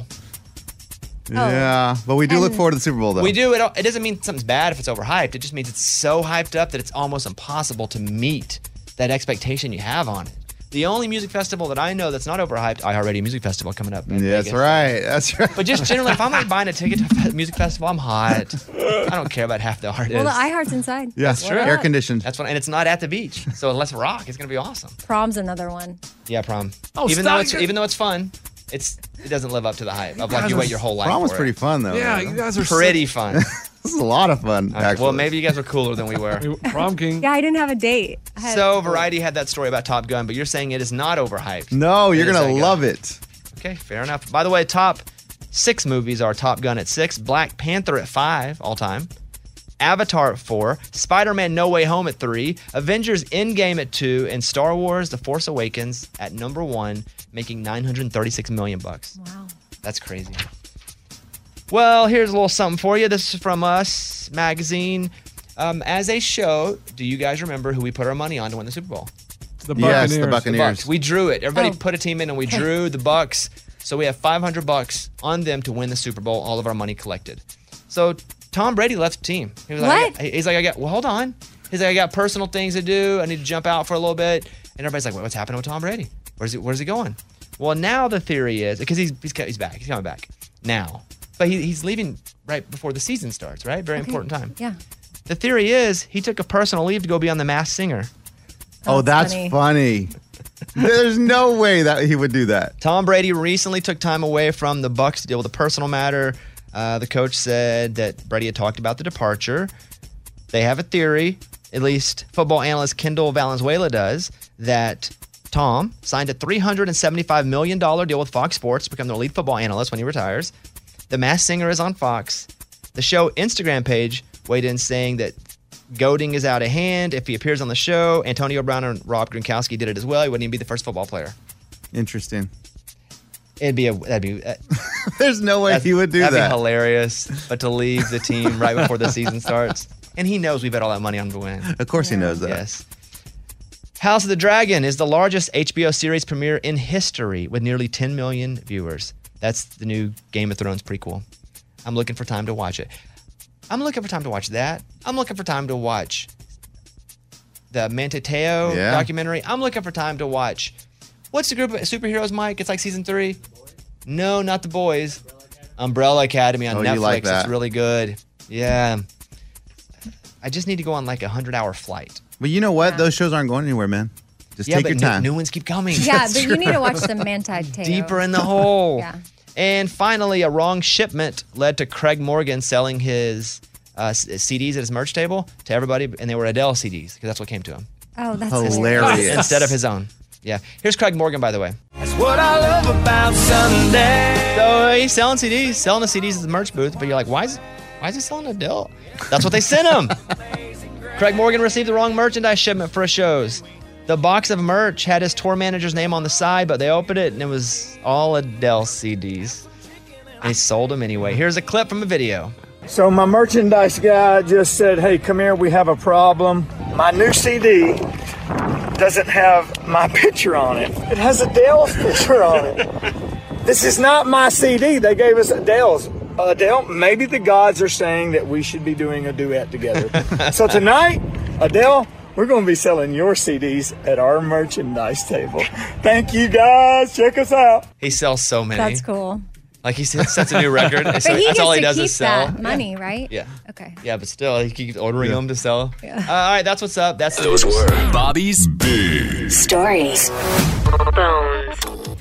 Yeah, but we do look forward to the Super Bowl, though. We do. It doesn't mean something's bad if it's overhyped. It just means it's so hyped up that it's almost impossible to meet that expectation you have on it. The only music festival that I know that's not overhyped, iHeartRadio Music Festival coming up. in That's Vegas. right. That's right. But just generally, if I'm like buying a ticket to a music festival, I'm hot. I don't care about half the artists. Well, the iHeart's inside. Yeah, That's true. air conditioned. That's fun, and it's not at the beach, so let's rock. It's gonna be awesome. Prom's another one. Yeah, prom. Oh, even stop. though it's fun, it doesn't live up to the hype of like you wait your whole life. Prom was for pretty it. fun, though. Yeah, man. you guys are Pretty fun. This is a lot of fun, Okay, actually. well, maybe you guys were cooler than we were. Prom king. Yeah, I didn't have a date. I had- So Variety had that story about Top Gun, but you're saying it is not overhyped. No, you're It is going that to good. love it. Okay, fair enough. By the way, top 6 movies are Top Gun at 6, Black Panther at 5 all time, Avatar at 4, Spider-Man No Way Home at 3, Avengers Endgame at 2, and Star Wars The Force Awakens at number 1, making $936 million. Wow. That's crazy. Well, here's a little something for you. This is from Us Magazine. As a show, do you guys remember who we put our money on to win the Super Bowl? The Buccaneers. Yes, the Buccaneers. Bucs. We drew it. Everybody put a team in and we drew the Bucs. So we have $500 on them to win the Super Bowl, all of our money collected. So Tom Brady left the team. He was like, hold on. He's like, I got personal things to do. I need to jump out for a little bit. And everybody's like, what's happening with Tom Brady? Where's he going? Well, now the theory is, because he's back. He's coming back now. But he's leaving right before the season starts, right? Very important time. Yeah. The theory is he took a personal leave to go be on The Masked Singer. Oh, that's funny. There's no way that he would do that. Tom Brady recently took time away from the Bucs to deal with a personal matter. The coach said that Brady had talked about the departure. They have a theory, at least football analyst Kendall Valenzuela does, that Tom signed a $375 million deal with Fox Sports to become their lead football analyst when he retires. The Masked Singer is on Fox. The show Instagram page weighed in saying that goading is out of hand. If he appears on the show, Antonio Brown and Rob Gronkowski did it as well. He wouldn't even be the first football player. Interesting. There's no way he would do that. That'd be hilarious. But to leave the team right before the season starts. And he knows we bet all that money on to win. Of course he knows that. Yes. House of the Dragon is the largest HBO series premiere in history with nearly 10 million viewers. That's the new Game of Thrones prequel. I'm looking for time to watch it. I'm looking for time to watch that. I'm looking for time to watch the Manti-Teo documentary. I'm looking for time to watch. What's the group of superheroes, Mike? It's like season 3? No, not The Boys. Umbrella Academy on Netflix. You like that. It's really good. Yeah. I just need to go on like a 100-hour flight. But you know what? Those shows aren't going anywhere, man. Just take your time. New ones keep coming. Yeah, but you need to watch the Manti-Teo. Deeper in the hole. Yeah. And finally, a wrong shipment led to Craig Morgan selling his CDs at his merch table to everybody, and they were Adele CDs because that's what came to him. Oh, that's hilarious. Instead of his own. Yeah. Here's Craig Morgan, by the way. That's what I love about Sunday. So he's selling CDs, selling the CDs at the merch booth, but you're like, why is he selling Adele? That's what they sent him. Craig Morgan received the wrong merchandise shipment for his shows. The box of merch had his tour manager's name on the side, but they opened it and it was all Adele CDs. And he sold them anyway. Here's a clip from a video. So my merchandise guy just said, hey, come here, we have a problem. My new CD doesn't have my picture on it. It has Adele's picture on it. This is not my CD. They gave us Adele's. Adele, maybe the gods are saying that we should be doing a duet together. So tonight, Adele, we're going to be selling your CDs at our merchandise table. Thank you, guys. Check us out. He sells so many. That's cool. Like he sets a new record. But So he that's gets all he to does keep is sell. that money, right? Yeah. Okay. Yeah, but still, he keeps ordering them to sell. Yeah. All right, that's what's up. That's Those were Bobby's Big Stories. It's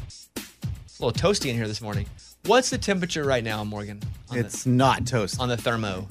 a little toasty in here this morning. What's the temperature right now, Morgan? It's not toasty. On the thermo.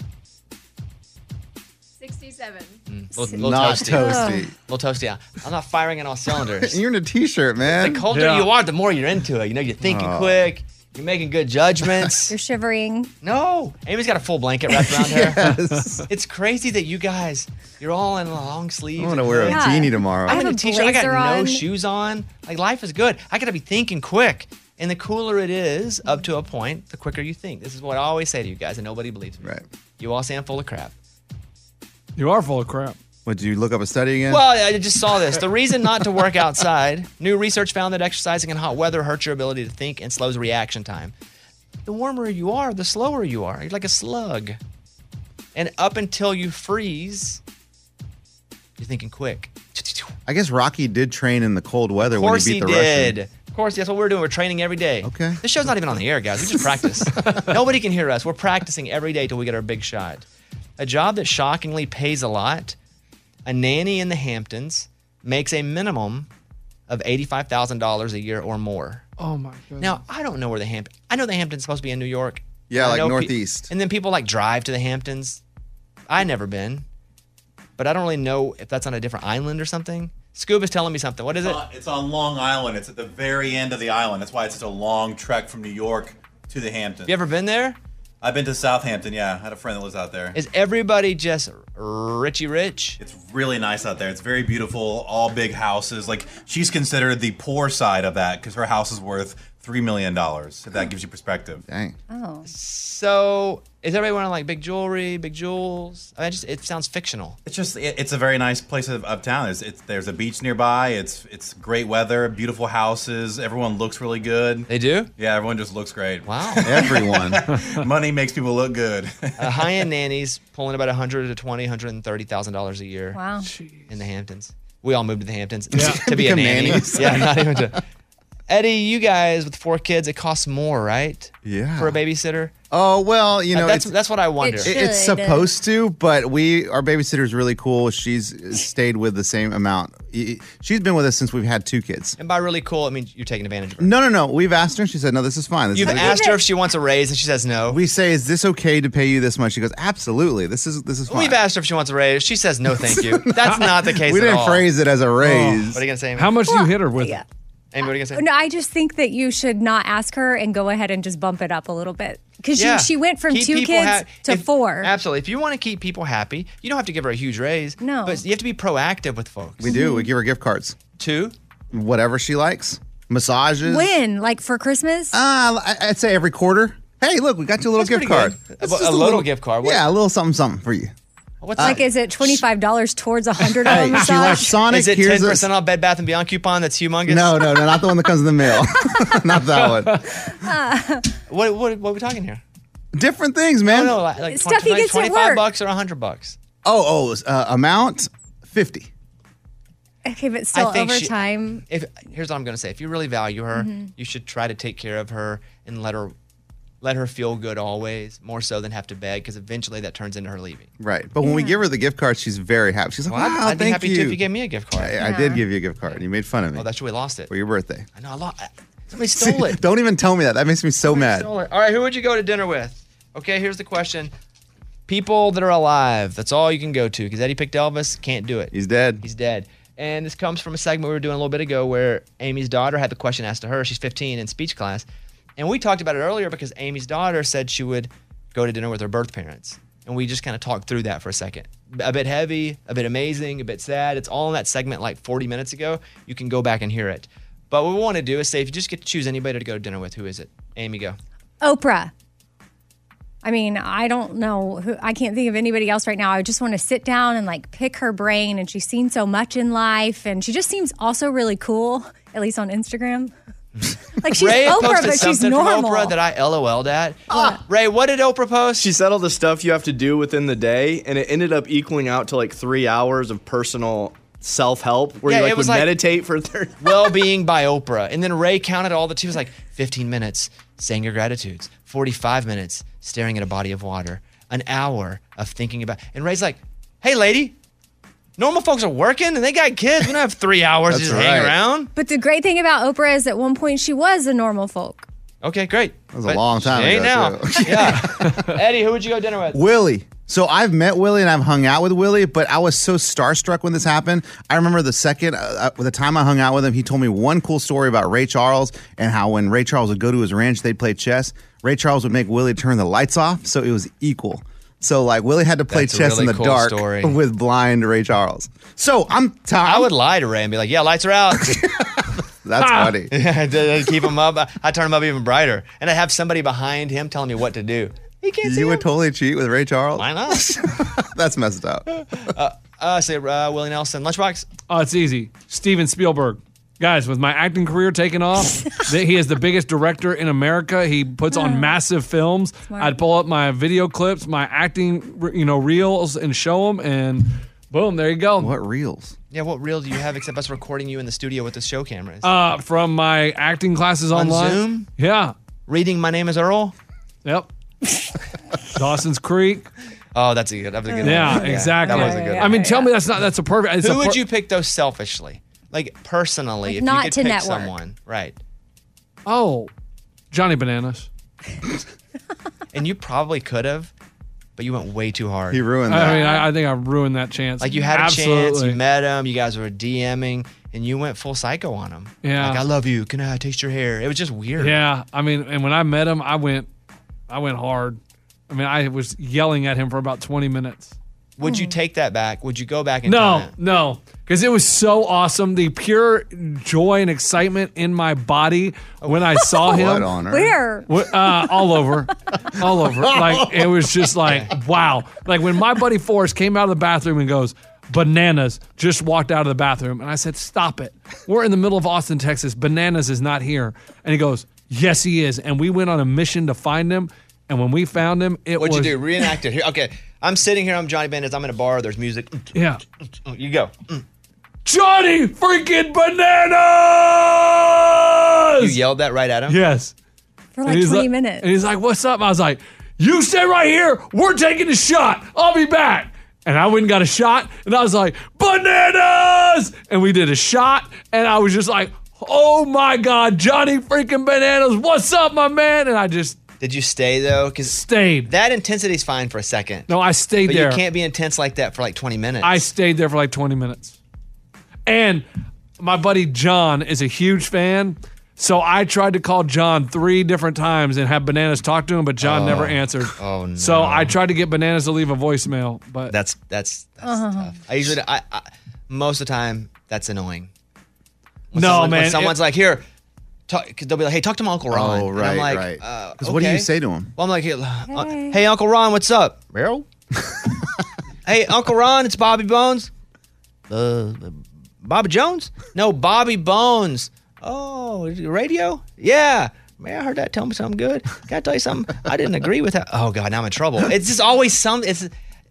67. Little Not toasty. toasty. Little toasty. Yeah. I'm not firing on all cylinders. You're in a t-shirt, man. The colder you are, the more you're into it. You know, you're thinking quick. You're making good judgments. You're shivering. No. Amy's got a full blanket wrapped around her. Yes. It's crazy that you guys, you're all in long sleeves. I'm going to wear a beanie tomorrow. I'm in a t-shirt. I got blazer no on. shoes on. Like, life is good. I got to be thinking quick. And the cooler it is, up to a point, the quicker you think. This is what I always say to you guys, and nobody believes me. Right. You all say I'm full of crap. You are full of crap. What, did you look up a study again? Well, I just saw this. The reason not to work outside, new research found that exercising in hot weather hurts your ability to think and slows reaction time. The warmer you are, the slower you are. You're like a slug. And up until you freeze, you're thinking quick. I guess Rocky did train in the cold weather Of when he course beat he the did. Russian. Of course, that's what we're doing. We're training every day. Okay. This show's not even on the air, guys. We just practice. Nobody can hear us. We're practicing every day till we get our big shot. A job that shockingly pays a lot. A nanny in the Hamptons makes a minimum of $85,000 a year or more. Oh my goodness. Now, I don't know where the Hamptons. I know the Hamptons supposed to be in New York. Yeah, I like know northeast. and then people like drive to the Hamptons. I've never been, but I don't really know if that's on a different island or something. Scuba's telling me something. What is it? It's on Long Island. It's at the very end of the island. That's why it's such a long trek from New York to the Hamptons. You ever been there? I've been to Southampton, yeah. I had a friend that lives out there. Is everybody just richy rich? It's really nice out there. It's very beautiful, all big houses. Like, she's considered the poor side of that because her house is worth $3 million, if that gives you perspective. Dang. Oh. So is everybody wearing like big jewelry, big jewels? I mean, it sounds fictional. It's a very nice place of town. There's a beach nearby. It's great weather, beautiful houses. Everyone looks really good. They do? Yeah, everyone just looks great. Wow. Everyone. Money makes people look good. High-end nannies pulling about $120,000, $130,000 a year. Wow. In the Hamptons. We all moved to the Hamptons Yeah. to be a Become nanny. nannies. Yeah, not even to. Eddie, you guys with 4 kids, it costs more, right? Yeah. For a babysitter? Oh, well, you know, that's what I wonder. It's supposed to, but our babysitter's really cool. She's stayed with the same amount. She's been with us since we've had 2 kids. And by really cool, I mean you're taking advantage of her. No. We've asked her. She said, no, this is fine. You've asked her if she wants a raise, and she says no. We say, is this okay to pay you this much? She goes, absolutely. This is fine. We've asked her if she wants a raise. She says no, thank you. That's not the case We at didn't all. phrase it as a raise. What are you going to say, Amy? How much do you hit her with? Yeah. Amy, what are you going to say? No, I just think that you should not ask her and go ahead and just bump it up a little bit. Because Yeah. she went from Keep 2 people kids to 4. Absolutely. If you want to keep people happy, you don't have to give her a huge raise. No. But you have to be proactive with folks. We do. We give her gift cards. 2? Whatever she likes. Massages. When? Like for Christmas? I'd say every quarter. Hey, look, we got you a little gift card. A little gift card. What- Yeah, a little something for you. What's Like, is it $25 towards $100 Hey, massage? she likes Sonic. Is it Here's 10% off Bed Bath & Beyond coupon that's humongous? No, not the one that comes in the mail. Not that one. What are we talking here? Different things, man. No, like Stuff he gets at $25 work. bucks or $100. Amount 50. Okay, but still, I think over she- time. Here's what I'm going to say. If you really value her, Mhm. you should try to take care of her and let her feel good always, more so than have to beg, because eventually that turns into her leaving. Right. But when we give her the gift card, she's very happy. She's like, Well, wow, I'd be thank happy you. too if you gave me a gift card. I did give you a gift card. You made fun of me. Oh, that's why we lost it. For your birthday. I know. Somebody stole it. Don't even tell me that. That makes me so mad. Stole it. All right, who would you go to dinner with? Okay, here's the question. People that are alive. That's all you can go to, because Eddie picked Elvis. Can't do it. He's dead. He's dead. And this comes from a segment we were doing a little bit ago where Amy's daughter had the question asked to her. She's 15 in speech class. And we talked about it earlier because Amy's daughter said she would go to dinner with her birth parents. And we just kind of talked through that for a second. A bit heavy, a bit amazing, a bit sad. It's all in that segment like 40 minutes ago. You can go back and hear it. But what we want to do is say if you just get to choose anybody to go to dinner with, who is it? Amy, go. Oprah. I mean, I don't know. I can't think of anybody else right now. I just want to sit down and like pick her brain. And she's seen so much in life. And she just seems also really cool, at least on Instagram. Like she's Ray Oprah, posted but she's something normal. from Oprah that I LOL'd at. Ray, what did Oprah post? She said all the stuff you have to do within the day, and it ended up equaling out to like 3 hours of personal self-help where Yeah, you it like was would like- meditate for 30 Well-being by Oprah. And then Ray counted all the, she was like 15 minutes saying your gratitudes, 45 minutes staring at a body of water, an hour of thinking about, and Ray's like, hey lady, normal folks are working and they got kids. We don't have 3 hours to That's just hang right. around. But the great thing about Oprah is at one point she was a normal folk. Okay, great. That was a long time she ain't now. ago, too. Yeah. Eddie, who would you go dinner with? Willie. So I've met Willie and I've hung out with Willie, but I was so starstruck when this happened. I remember the time I hung out with him, he told me one cool story about Ray Charles and how when Ray Charles would go to his ranch, they'd play chess. Ray Charles would make Willie turn the lights off, so it was equal. So like Willie had to play That's a chess really in the cool dark story. with blind Ray Charles. So I'm Tom. I would lie to Ray and be like, yeah, lights are out. That's funny. I'd keep him up. I'd turn him up even brighter. And I'd have somebody behind him telling me what to do. He can't see You him. would totally cheat with Ray Charles? Why not? That's messed up. Say Willie Nelson. Lunchbox? Oh, it's easy. Steven Spielberg. Guys, with my acting career taking off, he is the biggest director in America. He puts on massive films. Smart. I'd pull up my video clips, my acting, reels, and show them, and boom, there you go. What reels? Yeah, what reel do you have except us recording you in the studio with the show cameras? From my acting classes On online. Zoom? Yeah. Reading My Name is Earl? Yep. Dawson's Creek. Oh, that's a good one. Yeah, exactly. That was a good one. I mean, tell me that's a perfect. It's Who a would you pick though selfishly? Like personally, Like if not you could to pick network. someone. Right. Oh, Johnny Bananas. And you probably could have, but you went way too hard. He ruined that. I mean, I think I ruined that chance. Like you had a chance, Absolutely. you met him, you guys were DMing, and you went full psycho on him. Yeah. Like, I love you. Can I taste your hair? It was just weird. Yeah, I mean, and when I met him, I went hard. I mean, I was yelling at him for about 20 minutes. Would you take that back? Would you go back in time? No, because it was so awesome. The pure joy and excitement in my body when I saw him. What on earth? Where? All over. Like, it was just like, wow. Like, when my buddy Forrest came out of the bathroom and goes, Bananas just walked out of the bathroom. And I said, stop it. We're in the middle of Austin, Texas. Bananas is not here. And he goes, yes, he is. And we went on a mission to find him. And when we found him, What'd you do? Reenact it. Here, okay. I'm sitting here. I'm Johnny Bananas. I'm in a bar. There's music. Yeah. You go. Johnny freaking Bananas! You yelled that right at him? Yes. For like 20 minutes. And he's like, what's up? I was like, you stay right here. We're taking a shot. I'll be back. And I went and got a shot. And I was like, Bananas! And we did a shot. And I was just like, oh my God, Johnny freaking Bananas. What's up, my man? And I just... Did you stay, though? Stayed. That intensity's fine for a second. No, I stayed there. But you can't be intense like that for like 20 minutes. I stayed there for like 20 minutes. And my buddy John is a huge fan. So I tried to call John 3 different times and have Bananas talk to him, but John never answered. Oh, no. So I tried to get Bananas to leave a voicemail, but That's tough. I usually, most of the time, that's annoying. When someone's like, here... Cause they'll be like, hey, talk to my Uncle Ron. Oh, right, and I'm like, right. Okay. What do you say to him? Well, I'm like, hey, Uncle Ron, what's up? Meryl? Hey, Uncle Ron, it's Bobby Bones. Bobby Jones? No, Bobby Bones. Oh, radio? Yeah. Man, I heard that. Tell me something good. Can I tell you something? I didn't agree with that. Oh, God, now I'm in trouble. It's just always that's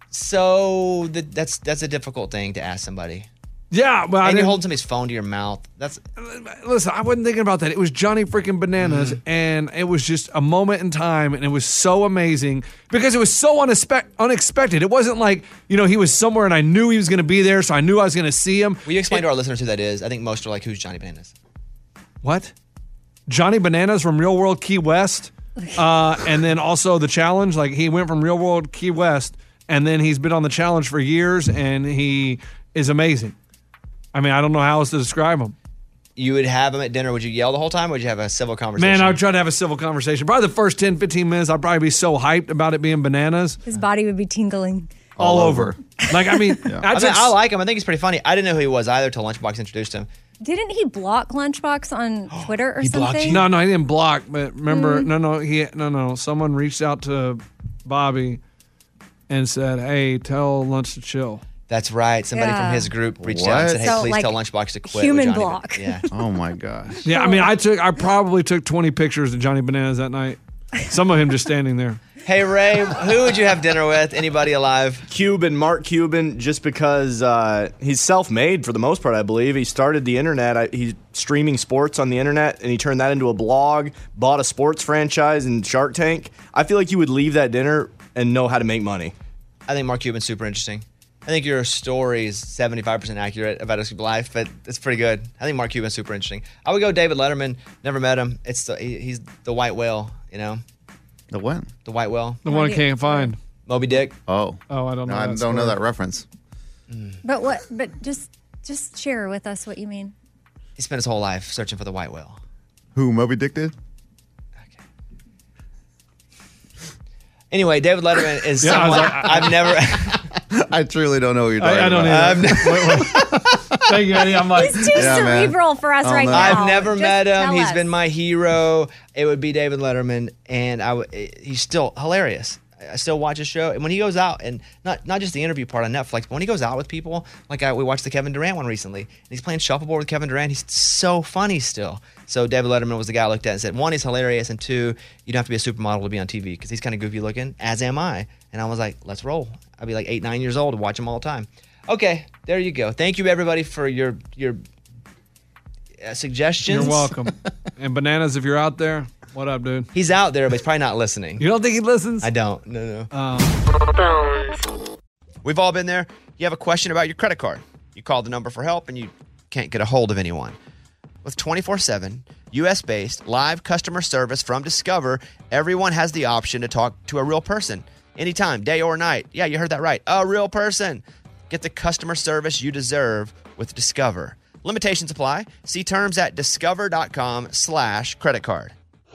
a difficult thing to ask somebody. Yeah, but and you're holding somebody's phone to your mouth. Listen, I wasn't thinking about that. It was Johnny freaking Bananas, and it was just a moment in time, and it was so amazing because it was so unexpected. It wasn't like, he was somewhere and I knew he was going to be there, so I knew I was going to see him. Will you explain to our listeners who that is? I think most are like, who's Johnny Bananas? What? Johnny Bananas from Real World Key West, and then also The Challenge. Like, he went from Real World Key West, and then he's been on The Challenge for years, and he is amazing. I mean, I don't know how else to describe him. You would have him at dinner. Would you yell the whole time, or would you have a civil conversation? Man, I would try to have a civil conversation. Probably the first 10, 15 minutes, I'd probably be so hyped about it being Bananas. His body would be tingling. All over. Like, I mean, I like him. I think he's pretty funny. I didn't know who he was either till Lunchbox introduced him. Didn't he block Lunchbox on Twitter or something? Blocked you? No, he didn't block. But remember, no. Someone reached out to Bobby and said, hey, tell Lunch to chill. That's right. Somebody from his group reached out and said, hey, please tell Lunchbox to quit. Human block. Yeah. Oh, my gosh. Yeah, I mean, I probably took 20 pictures of Johnny Bananas that night. Some of him just standing there. Hey, Ray, who would you have dinner with? Anybody alive? Mark Cuban, just because he's self-made for the most part, I believe. He started the internet. He's streaming sports on the internet, and he turned that into a blog, bought a sports franchise in Shark Tank. I feel like he would leave that dinner and know how to make money. I think Mark Cuban's super interesting. I think your story is 75% accurate about his life, but it's pretty good. I think Mark Cuban's super interesting. I would go David Letterman. Never met him. He's the white whale, The what? The white whale. The one I can't find. Moby Dick. Oh. I don't know. I don't know that reference. But what? But just share with us what you mean. He spent his whole life searching for the white whale. Who, Moby Dick did? Anyway, David Letterman is someone I've never... I truly don't know what you're talking about. I don't either. Thank you, Eddie. I'm like... He's too cerebral for us right now. I've never met him. He's us. been my hero. It would be David Letterman, and he's still hilarious. I still watch his show, and when he goes out, and not just the interview part on Netflix, but when he goes out with people, like we watched the Kevin Durant one recently, and he's playing shuffleboard with Kevin Durant. He's so funny still. So David Letterman was the guy I looked at and said, 1, he's hilarious, and 2, you don't have to be a supermodel to be on TV because he's kind of goofy looking, as am I. And I was like, let's roll. I'd be like 8, 9 years old to watch him all the time. Okay, there you go. Thank you everybody for your suggestions. You're welcome. And Bananas, if you're out there, what up, dude? He's out there, but he's probably not listening. You don't think he listens? I don't. No. We've all been there. You have a question about your credit card. You call the number for help, and you can't get a hold of anyone. With 24/7, U.S.-based live customer service from Discover, everyone has the option to talk to a real person. Anytime, day or night. Yeah, you heard that right. A real person. Get the customer service you deserve with Discover. Limitations apply. See terms at discover.com/creditcard.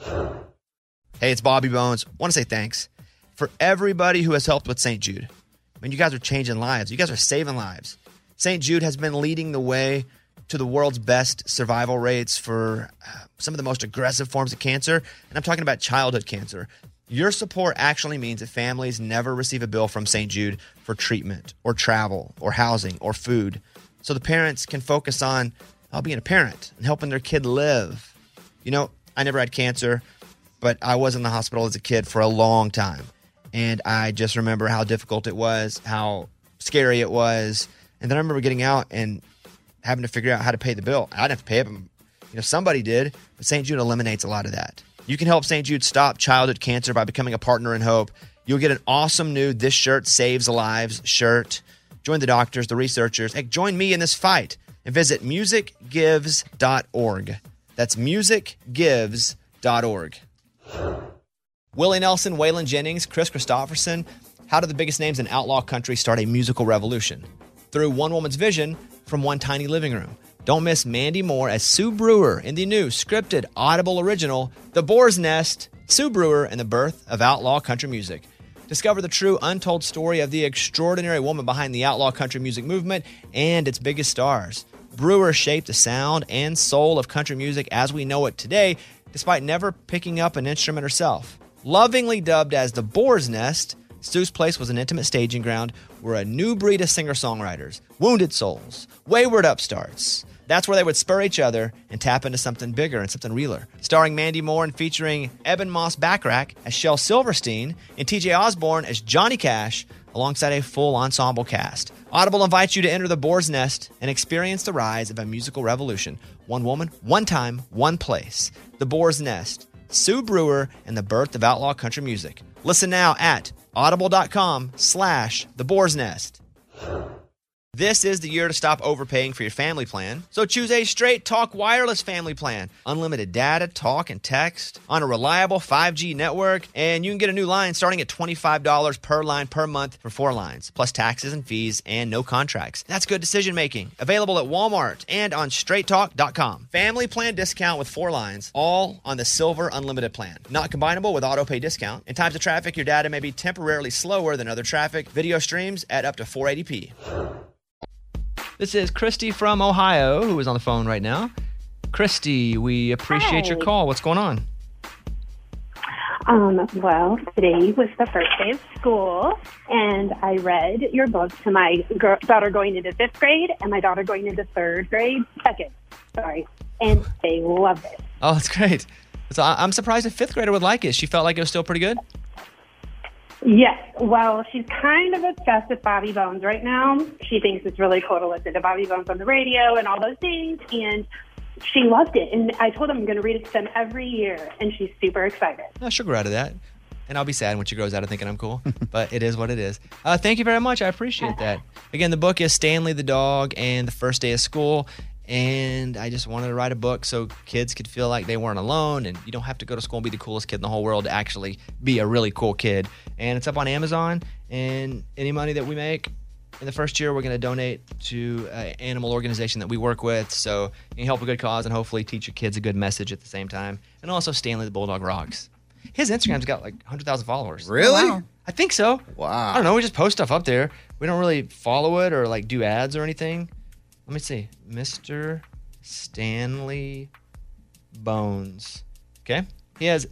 Hey, it's Bobby Bones. Want to say thanks for everybody who has helped with St. Jude. I mean, you guys are changing lives. You guys are saving lives. St. Jude has been leading the way to the world's best survival rates for some of the most aggressive forms of cancer. And I'm talking about childhood cancer. Your support actually means that families never receive a bill from St. Jude for treatment or travel or housing or food. So the parents can focus on being a parent and helping their kid live. You know, I never had cancer, but I was in the hospital as a kid for a long time. And I just remember how difficult it was, how scary it was. And then I remember getting out and having to figure out how to pay the bill. I didn't have to pay it, but somebody did. But St. Jude eliminates a lot of that. You can help St. Jude stop childhood cancer by becoming a partner in hope. You'll get an awesome new This Shirt Saves Lives shirt. Join the doctors, the researchers. Hey, join me in this fight and visit musicgives.org. That's musicgives.org. Willie Nelson, Waylon Jennings, Chris Christopherson. How did the biggest names in outlaw country start a musical revolution? Through one woman's vision from one tiny living room. Don't miss Mandy Moore as Sue Brewer in the new scripted Audible original, The Boar's Nest, Sue Brewer and the Birth of Outlaw Country Music. Discover the true untold story of the extraordinary woman behind the outlaw country music movement and its biggest stars. Brewer shaped the sound and soul of country music as we know it today, despite never picking up an instrument herself. Lovingly dubbed as The Boar's Nest, Sue's place was an intimate staging ground where a new breed of singer-songwriters, wounded souls, wayward upstarts, that's where they would spur each other and tap into something bigger and something realer. Starring Mandy Moore and featuring Eben Moss Backrack as Shel Silverstein and TJ Osborne as Johnny Cash, alongside a full ensemble cast. Audible invites you to enter the Boar's Nest and experience the rise of a musical revolution. One woman, one time, one place. The Boar's Nest, Sue Brewer, and the birth of outlaw country music. Listen now at audible.com/The Boar's Nest. This is the year to stop overpaying for your family plan. So choose a Straight Talk Wireless family plan. Unlimited data, talk, and text on a reliable 5G network. And you can get a new line starting at $25 per line per month for 4 lines, plus taxes and fees and no contracts. That's good decision making. Available at Walmart and on straighttalk.com. Family plan discount with 4 lines, all on the Silver Unlimited plan. Not combinable with auto pay discount. In times of traffic, your data may be temporarily slower than other traffic. Video streams at up to 480p. This is Christy from Ohio, who is on the phone right now. Christy, we appreciate your call. What's going on? Well, today was the first day of school, and I read your book to my daughter going into 5th grade and my daughter going into 2nd grade, and they loved it. Oh, that's great. So I'm surprised a 5th grader would like it. She felt like it was still pretty good? Yes. Well, she's kind of obsessed with Bobby Bones right now. She thinks it's really cool to listen to Bobby Bones on the radio and all those things, and she loved it. And I told them I'm going to read it to them every year, and she's super excited. She'll grow out of that. And I'll be sad when she grows out of thinking I'm cool, but it is what it is. Thank you very much. I appreciate that. Again, the book is Stanley the Dog and the First Day of School. And I just wanted to write a book so kids could feel like they weren't alone, and you don't have to go to school and be the coolest kid in the whole world to actually be a really cool kid. And it's up on Amazon, and any money that we make in the first year, we're going to donate to an animal organization that we work with, so you can help a good cause and hopefully teach your kids a good message at the same time. And also Stanley the Bulldog rocks. His Instagram's got like 100,000 followers. Really? Wow. I think so. Wow. I don't know. We just post stuff up there. We don't really follow it or like do ads or anything. Let me see. Mr. Stanley Bones. Okay. He has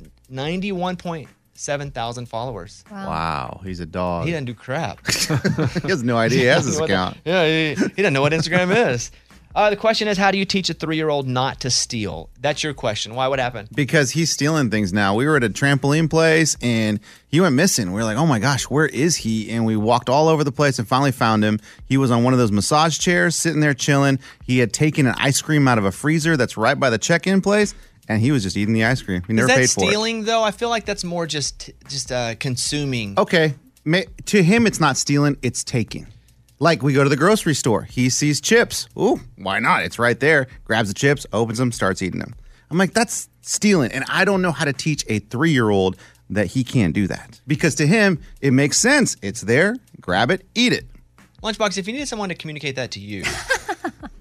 91.7 thousand followers. Wow. He's a dog. He doesn't do crap. He has no idea he has this account. He doesn't know what Instagram is. The question is, how do you teach a 3-year-old not to steal? That's your question. Why? What happened? Because he's stealing things now. We were at a trampoline place, and he went missing. We were like, oh, my gosh, where is he? And we walked all over the place and finally found him. He was on one of those massage chairs sitting there chilling. He had taken an ice cream out of a freezer that's right by the check-in place, and he was just eating the ice cream. He never paid for it. Is that stealing, though? I feel like that's more just consuming. Okay. To him, it's not stealing. It's taking. Like, we go to the grocery store. He sees chips. Ooh, why not? It's right there. Grabs the chips, opens them, starts eating them. I'm like, that's stealing. And I don't know how to teach a 3-year-old that he can't do that. Because to him, it makes sense. It's there. Grab it. Eat it. Lunchbox, if you needed someone to communicate that to you,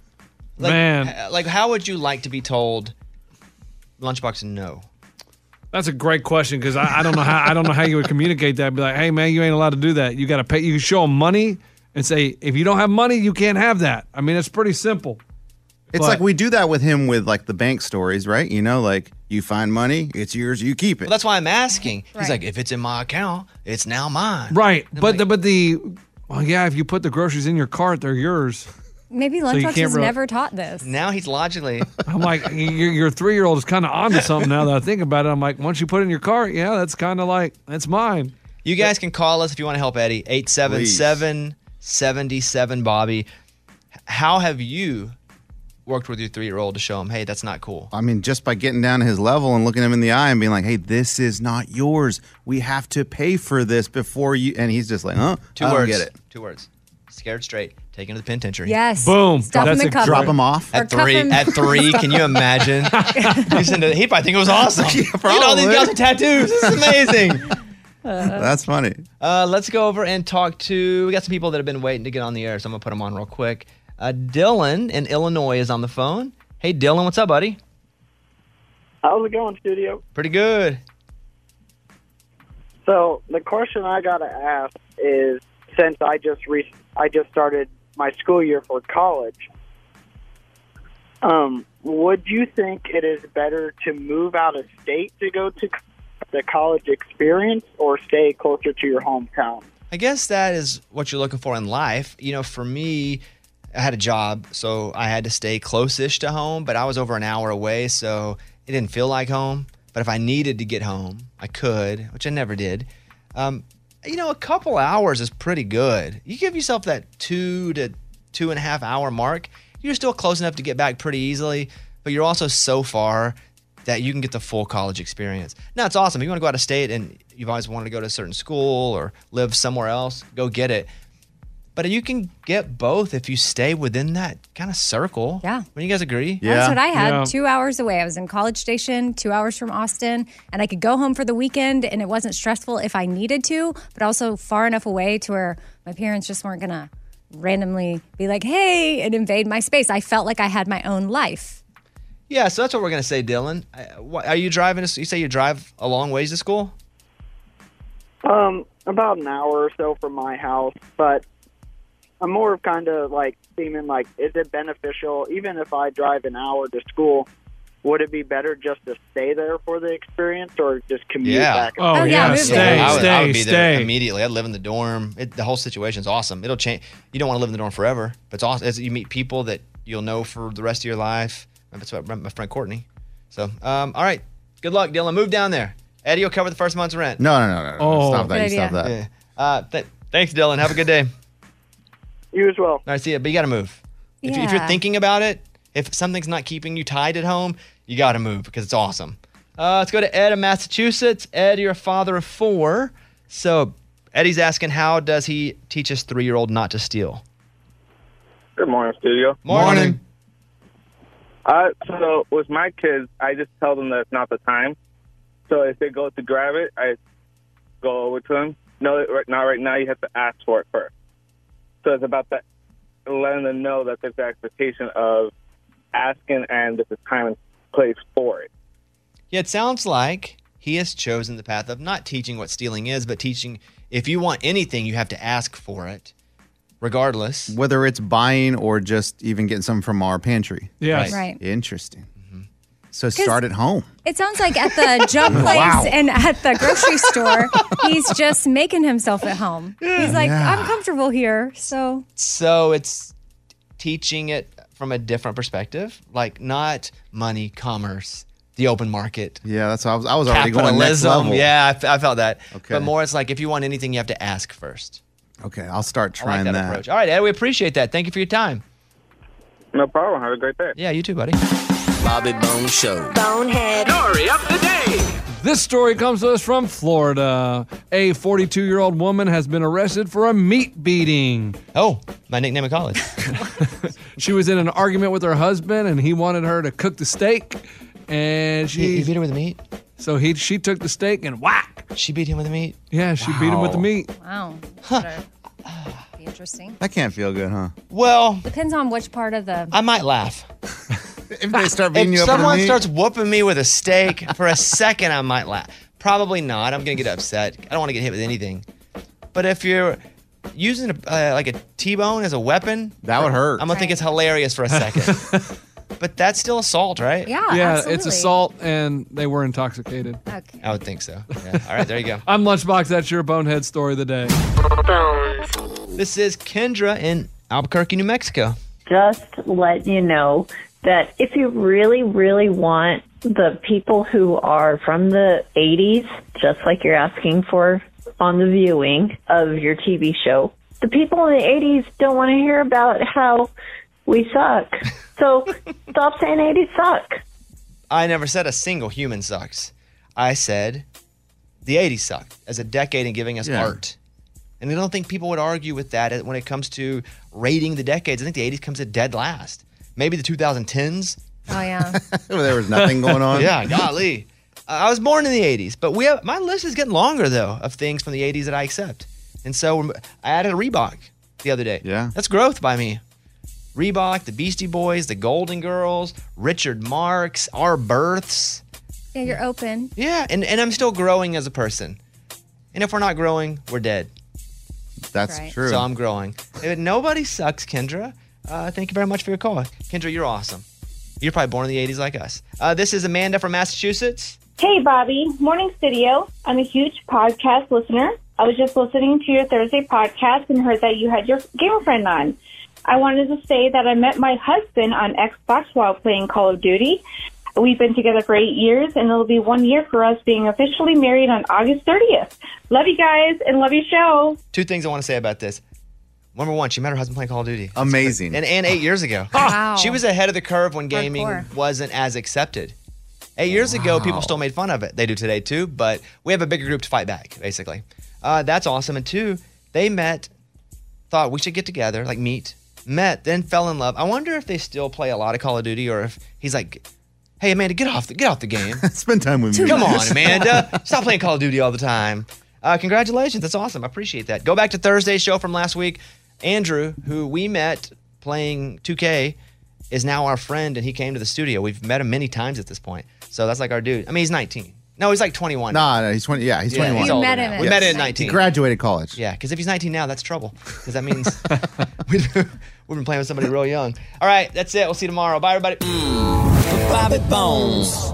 Man. Like, how would you like to be told, Lunchbox, no? That's a great question because I don't know how you would communicate that. Be like, hey man, you ain't allowed to do that. You got to pay. You can show them money and say, if you don't have money, you can't have that. I mean, it's pretty simple. It's like we do that with him with like the bank stories, right? You know, like you find money, it's yours, you keep it. Well, that's why I'm asking. He's like, if it's in my account, it's now mine. Right, but if you put the groceries in your cart, they're yours. Maybe So you Lunchbox can't has really- never taught this. Now he's logically. I'm like, your 3-year-old is kind of onto something now that I think about it. I'm like, once you put it in your cart, yeah, that's kind of like, that's mine. You guys can call us if you want to help Eddie. 877-77-Bobby. How have you worked with your 3-year-old to show him, hey, that's not cool? I mean, just by getting down to his level and looking him in the eye and being like, hey, this is not yours. We have to pay for this before you. And he's just like, huh? Two I don't words. get it. 2 words. Scared straight. Take him to the penitentiary. Yes. Boom. Stuff him in cuffs. Drop him off. Or At cuff 3. him. At 3, can you imagine? He probably think it was awesome. Look at all these probably. guys with tattoos. This is amazing. That's funny. Let's go over and talk to. We got some people that have been waiting to get on the air, so I'm gonna put them on real quick. Dylan in Illinois is on the phone. Hey, Dylan, what's up, buddy? How's it going, studio? Pretty good. So the question I got to ask is, since I just started my school year for college, would you think it is better to move out of state to go to the college experience or stay closer to your hometown? I guess that is what you're looking for in life. You know, for me, I had a job, so I had to stay close-ish to home, but I was over an hour away, so it didn't feel like home. But if I needed to get home, I could, which I never did. You know, a couple hours is pretty good. You give yourself that 2 to 2.5 hour mark, you're still close enough to get back pretty easily, but you're also so far that you can get the full college experience. Now, it's awesome. If you want to go out of state and you've always wanted to go to a certain school or live somewhere else, go get it. But you can get both if you stay within that kind of circle. Yeah. Wouldn't you guys agree? That's what I had. 2 hours away. I was in College Station, 2 hours from Austin, and I could go home for the weekend, and it wasn't stressful if I needed to, but also far enough away to where my parents just weren't going to randomly be like, hey, and invade my space. I felt like I had my own life. Yeah, so that's what we're going to say, Dylan. Are you driving? You say you drive a long ways to school? About an hour or so from my house, but I'm more of kind of like seeming like, is it beneficial, even if I drive an hour to school, would it be better just to stay there for the experience or just commute back? Oh, yeah, stay, I would be there stay. immediately. I'd live in the dorm. The whole situation's awesome. It'll change. You don't want to live in the dorm forever, but it's awesome. You meet people that you'll know for the rest of your life. That's what my friend Courtney. So, all right. Good luck, Dylan. Move down there. Eddie will cover the first month's rent. No. Oh, Stop that. You stop that. Yeah. Thanks, Dylan. Have a good day. You as well. All right, see ya. But you got to move. If you're Yeah. thinking about it, if something's not keeping you tied at home, you got to move because it's awesome. Let's go to Ed in Massachusetts. Ed, you're a father of 4. So Eddie's asking, how does he teach his 3-year-old not to steal? Good morning, studio. Morning. So with my kids, I just tell them that it's not the time. So if they go to grab it, I go over to them. No, not right now. You have to ask for it first. So it's about that, letting them know that there's the expectation of asking and there's a time and place for it. Yeah, it sounds like he has chosen the path of not teaching what stealing is, but teaching if you want anything, you have to ask for it, regardless. Whether it's buying or just even getting something from our pantry. Yes. Right. Interesting. So start at home. It sounds like at the jump place Wow. and at the grocery store, he's just making himself at home. He's like, Yeah. I'm comfortable here, so. So it's teaching it from a different perspective, like not money, commerce, the open market. Yeah, that's what I was already going next Capitalism. level. Yeah, I felt that. Okay. But more, it's like if you want anything, you have to ask first. Okay, I'll start I like trying that that. approach. All right, Ed, we appreciate that. Thank you for your time. No problem. Have a great day. Yeah, you too, buddy. Bobby Bone Show. Bonehead. Story of the day. This story comes to us from Florida. A 42-year-old woman has been arrested for a meat beating. Oh, my nickname in college. She was in an argument with her husband, and he wanted her to cook the steak. And she He beat her with the meat? So she took the steak and whack. She beat him with the meat? Yeah, she beat him with the meat. Wow. That'd be interesting. That can't feel good, huh? Well, Depends on which part of the. I might laugh. If they start beating you If up with someone meat. starts whooping me with a steak, for a second I might laugh. Probably not. I'm going to get upset. I don't want to get hit with anything. But if you're using like a T-bone as a weapon, that would hurt. I'm going to think it's hilarious for a second. But that's still assault, right? Yeah, Yeah, it's assault, and they were intoxicated. Okay. I would think so. Yeah. All right, there you go. I'm Lunchbox. That's your bonehead story of the day. This is Kendra in Albuquerque, New Mexico. Just let you know that if you really, really want the people who are from the 80s, just like you're asking for on the viewing of your TV show, the people in the 80s don't want to hear about how we suck. So stop saying 80s suck. I never said a single human sucks. I said the 80s sucked as a decade in giving us art. And I don't think people would argue with that when it comes to rating the decades. I think the 80s comes at dead last. Maybe the 2010s. Oh, yeah. There was nothing going on. Yeah, golly. I was born in the 80s, but my list is getting longer, though, of things from the 80s that I accept. And so I added a Reebok the other day. Yeah. That's growth by me. Reebok, the Beastie Boys, the Golden Girls, Richard Marx, Our Births. Yeah, you're open. Yeah, and I'm still growing as a person. And if we're not growing, we're dead. That's Right. true. So I'm growing. Nobody sucks, Kendra. Thank you very much for your call. Kendra, you're awesome. You're probably born in the 80s like us. This is Amanda from Massachusetts. Hey, Bobby. Morning studio. I'm a huge podcast listener. I was just listening to your Thursday podcast and heard that you had your gamer friend on. I wanted to say that I met my husband on Xbox while playing Call of Duty. We've been together for 8 years, and it'll be 1 year for us being officially married on August 30th. Love you guys and love your show. Two things I want to say about this. Number one, she met her husband playing Call of Duty. Amazing. And 8 years ago. Wow. She was ahead of the curve when gaming Hardcore. wasn't as accepted. 8 years ago, people still made fun of it. They do today too, but we have a bigger group to fight back, basically. That's awesome. And two, they met, thought we should get together, like meet, met, then fell in love. I wonder if they still play a lot of Call of Duty or if he's like, hey, Amanda, get off the game. Spend time with me. Come on, Amanda. Stop playing Call of Duty all the time. Congratulations. That's awesome. I appreciate that. Go back to Thursday's show from last week. Andrew, who we met playing 2K, is now our friend, and he came to the studio. We've met him many times at this point. So that's like our dude. I mean, he's 19. No, he's like 21. No, he's 20. Yeah, he's 21. He's You older met now. him at We met him at 19. 19. He graduated college. Yeah, because if he's 19 now, that's trouble. Because that means we've been playing with somebody real young. All right, that's it. We'll see you tomorrow. Bye, everybody. Bobby Bones.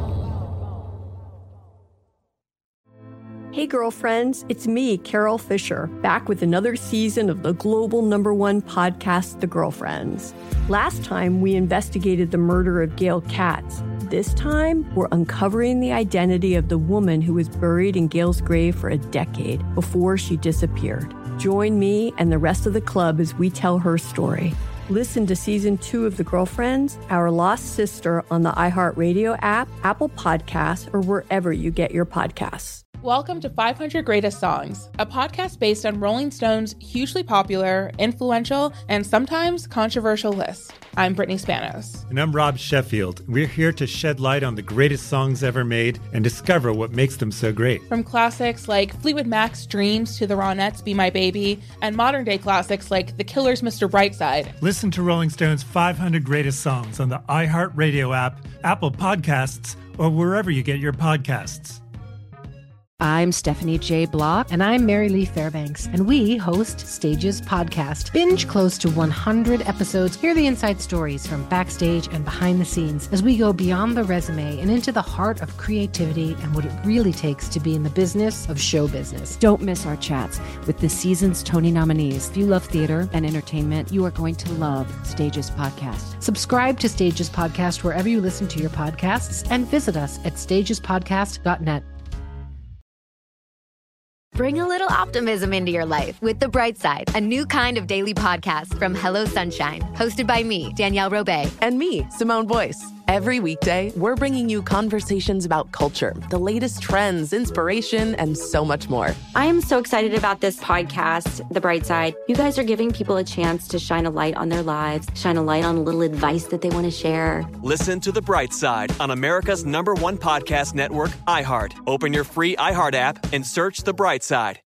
Hey girlfriends, it's me, Carol Fisher, back with another season of the global #1 podcast, The Girlfriends. Last time, we investigated the murder of Gail Katz. This time, we're uncovering the identity of the woman who was buried in Gail's grave for a decade before she disappeared. Join me and the rest of the club as we tell her story. Listen to Season 2 of The Girlfriends, Our Lost Sister on the iHeartRadio app, Apple Podcasts, or wherever you get your podcasts. Welcome to 500 Greatest Songs, a podcast based on Rolling Stone's hugely popular, influential, and sometimes controversial list. I'm Brittany Spanos. And I'm Rob Sheffield. We're here to shed light on the greatest songs ever made and discover what makes them so great. From classics like Fleetwood Mac's Dreams to the Ronettes' Be My Baby, and modern-day classics like The Killer's Mr. Brightside. Listen to Rolling Stone's 500 Greatest Songs on the iHeartRadio app, Apple Podcasts, or wherever you get your podcasts. I'm Stephanie J. Block. And I'm Mary Lee Fairbanks, and we host Stages Podcast. Binge close to 100 episodes. Hear the inside stories from backstage and behind the scenes as we go beyond the resume and into the heart of creativity and what it really takes to be in the business of show business. Don't miss our chats with the season's Tony nominees. If you love theater and entertainment, you are going to love Stages Podcast. Subscribe to Stages Podcast wherever you listen to your podcasts and visit us at stagespodcast.net. Bring a little optimism into your life with The Bright Side, a new kind of daily podcast from Hello Sunshine, hosted by me, Danielle Robay. And me, Simone Boyce. Every weekday, we're bringing you conversations about culture, the latest trends, inspiration, and so much more. I am so excited about this podcast, The Bright Side. You guys are giving people a chance to shine a light on their lives, shine a light on a little advice that they want to share. Listen to The Bright Side on America's #1 podcast network, iHeart. Open your free iHeart app and search The Bright Side.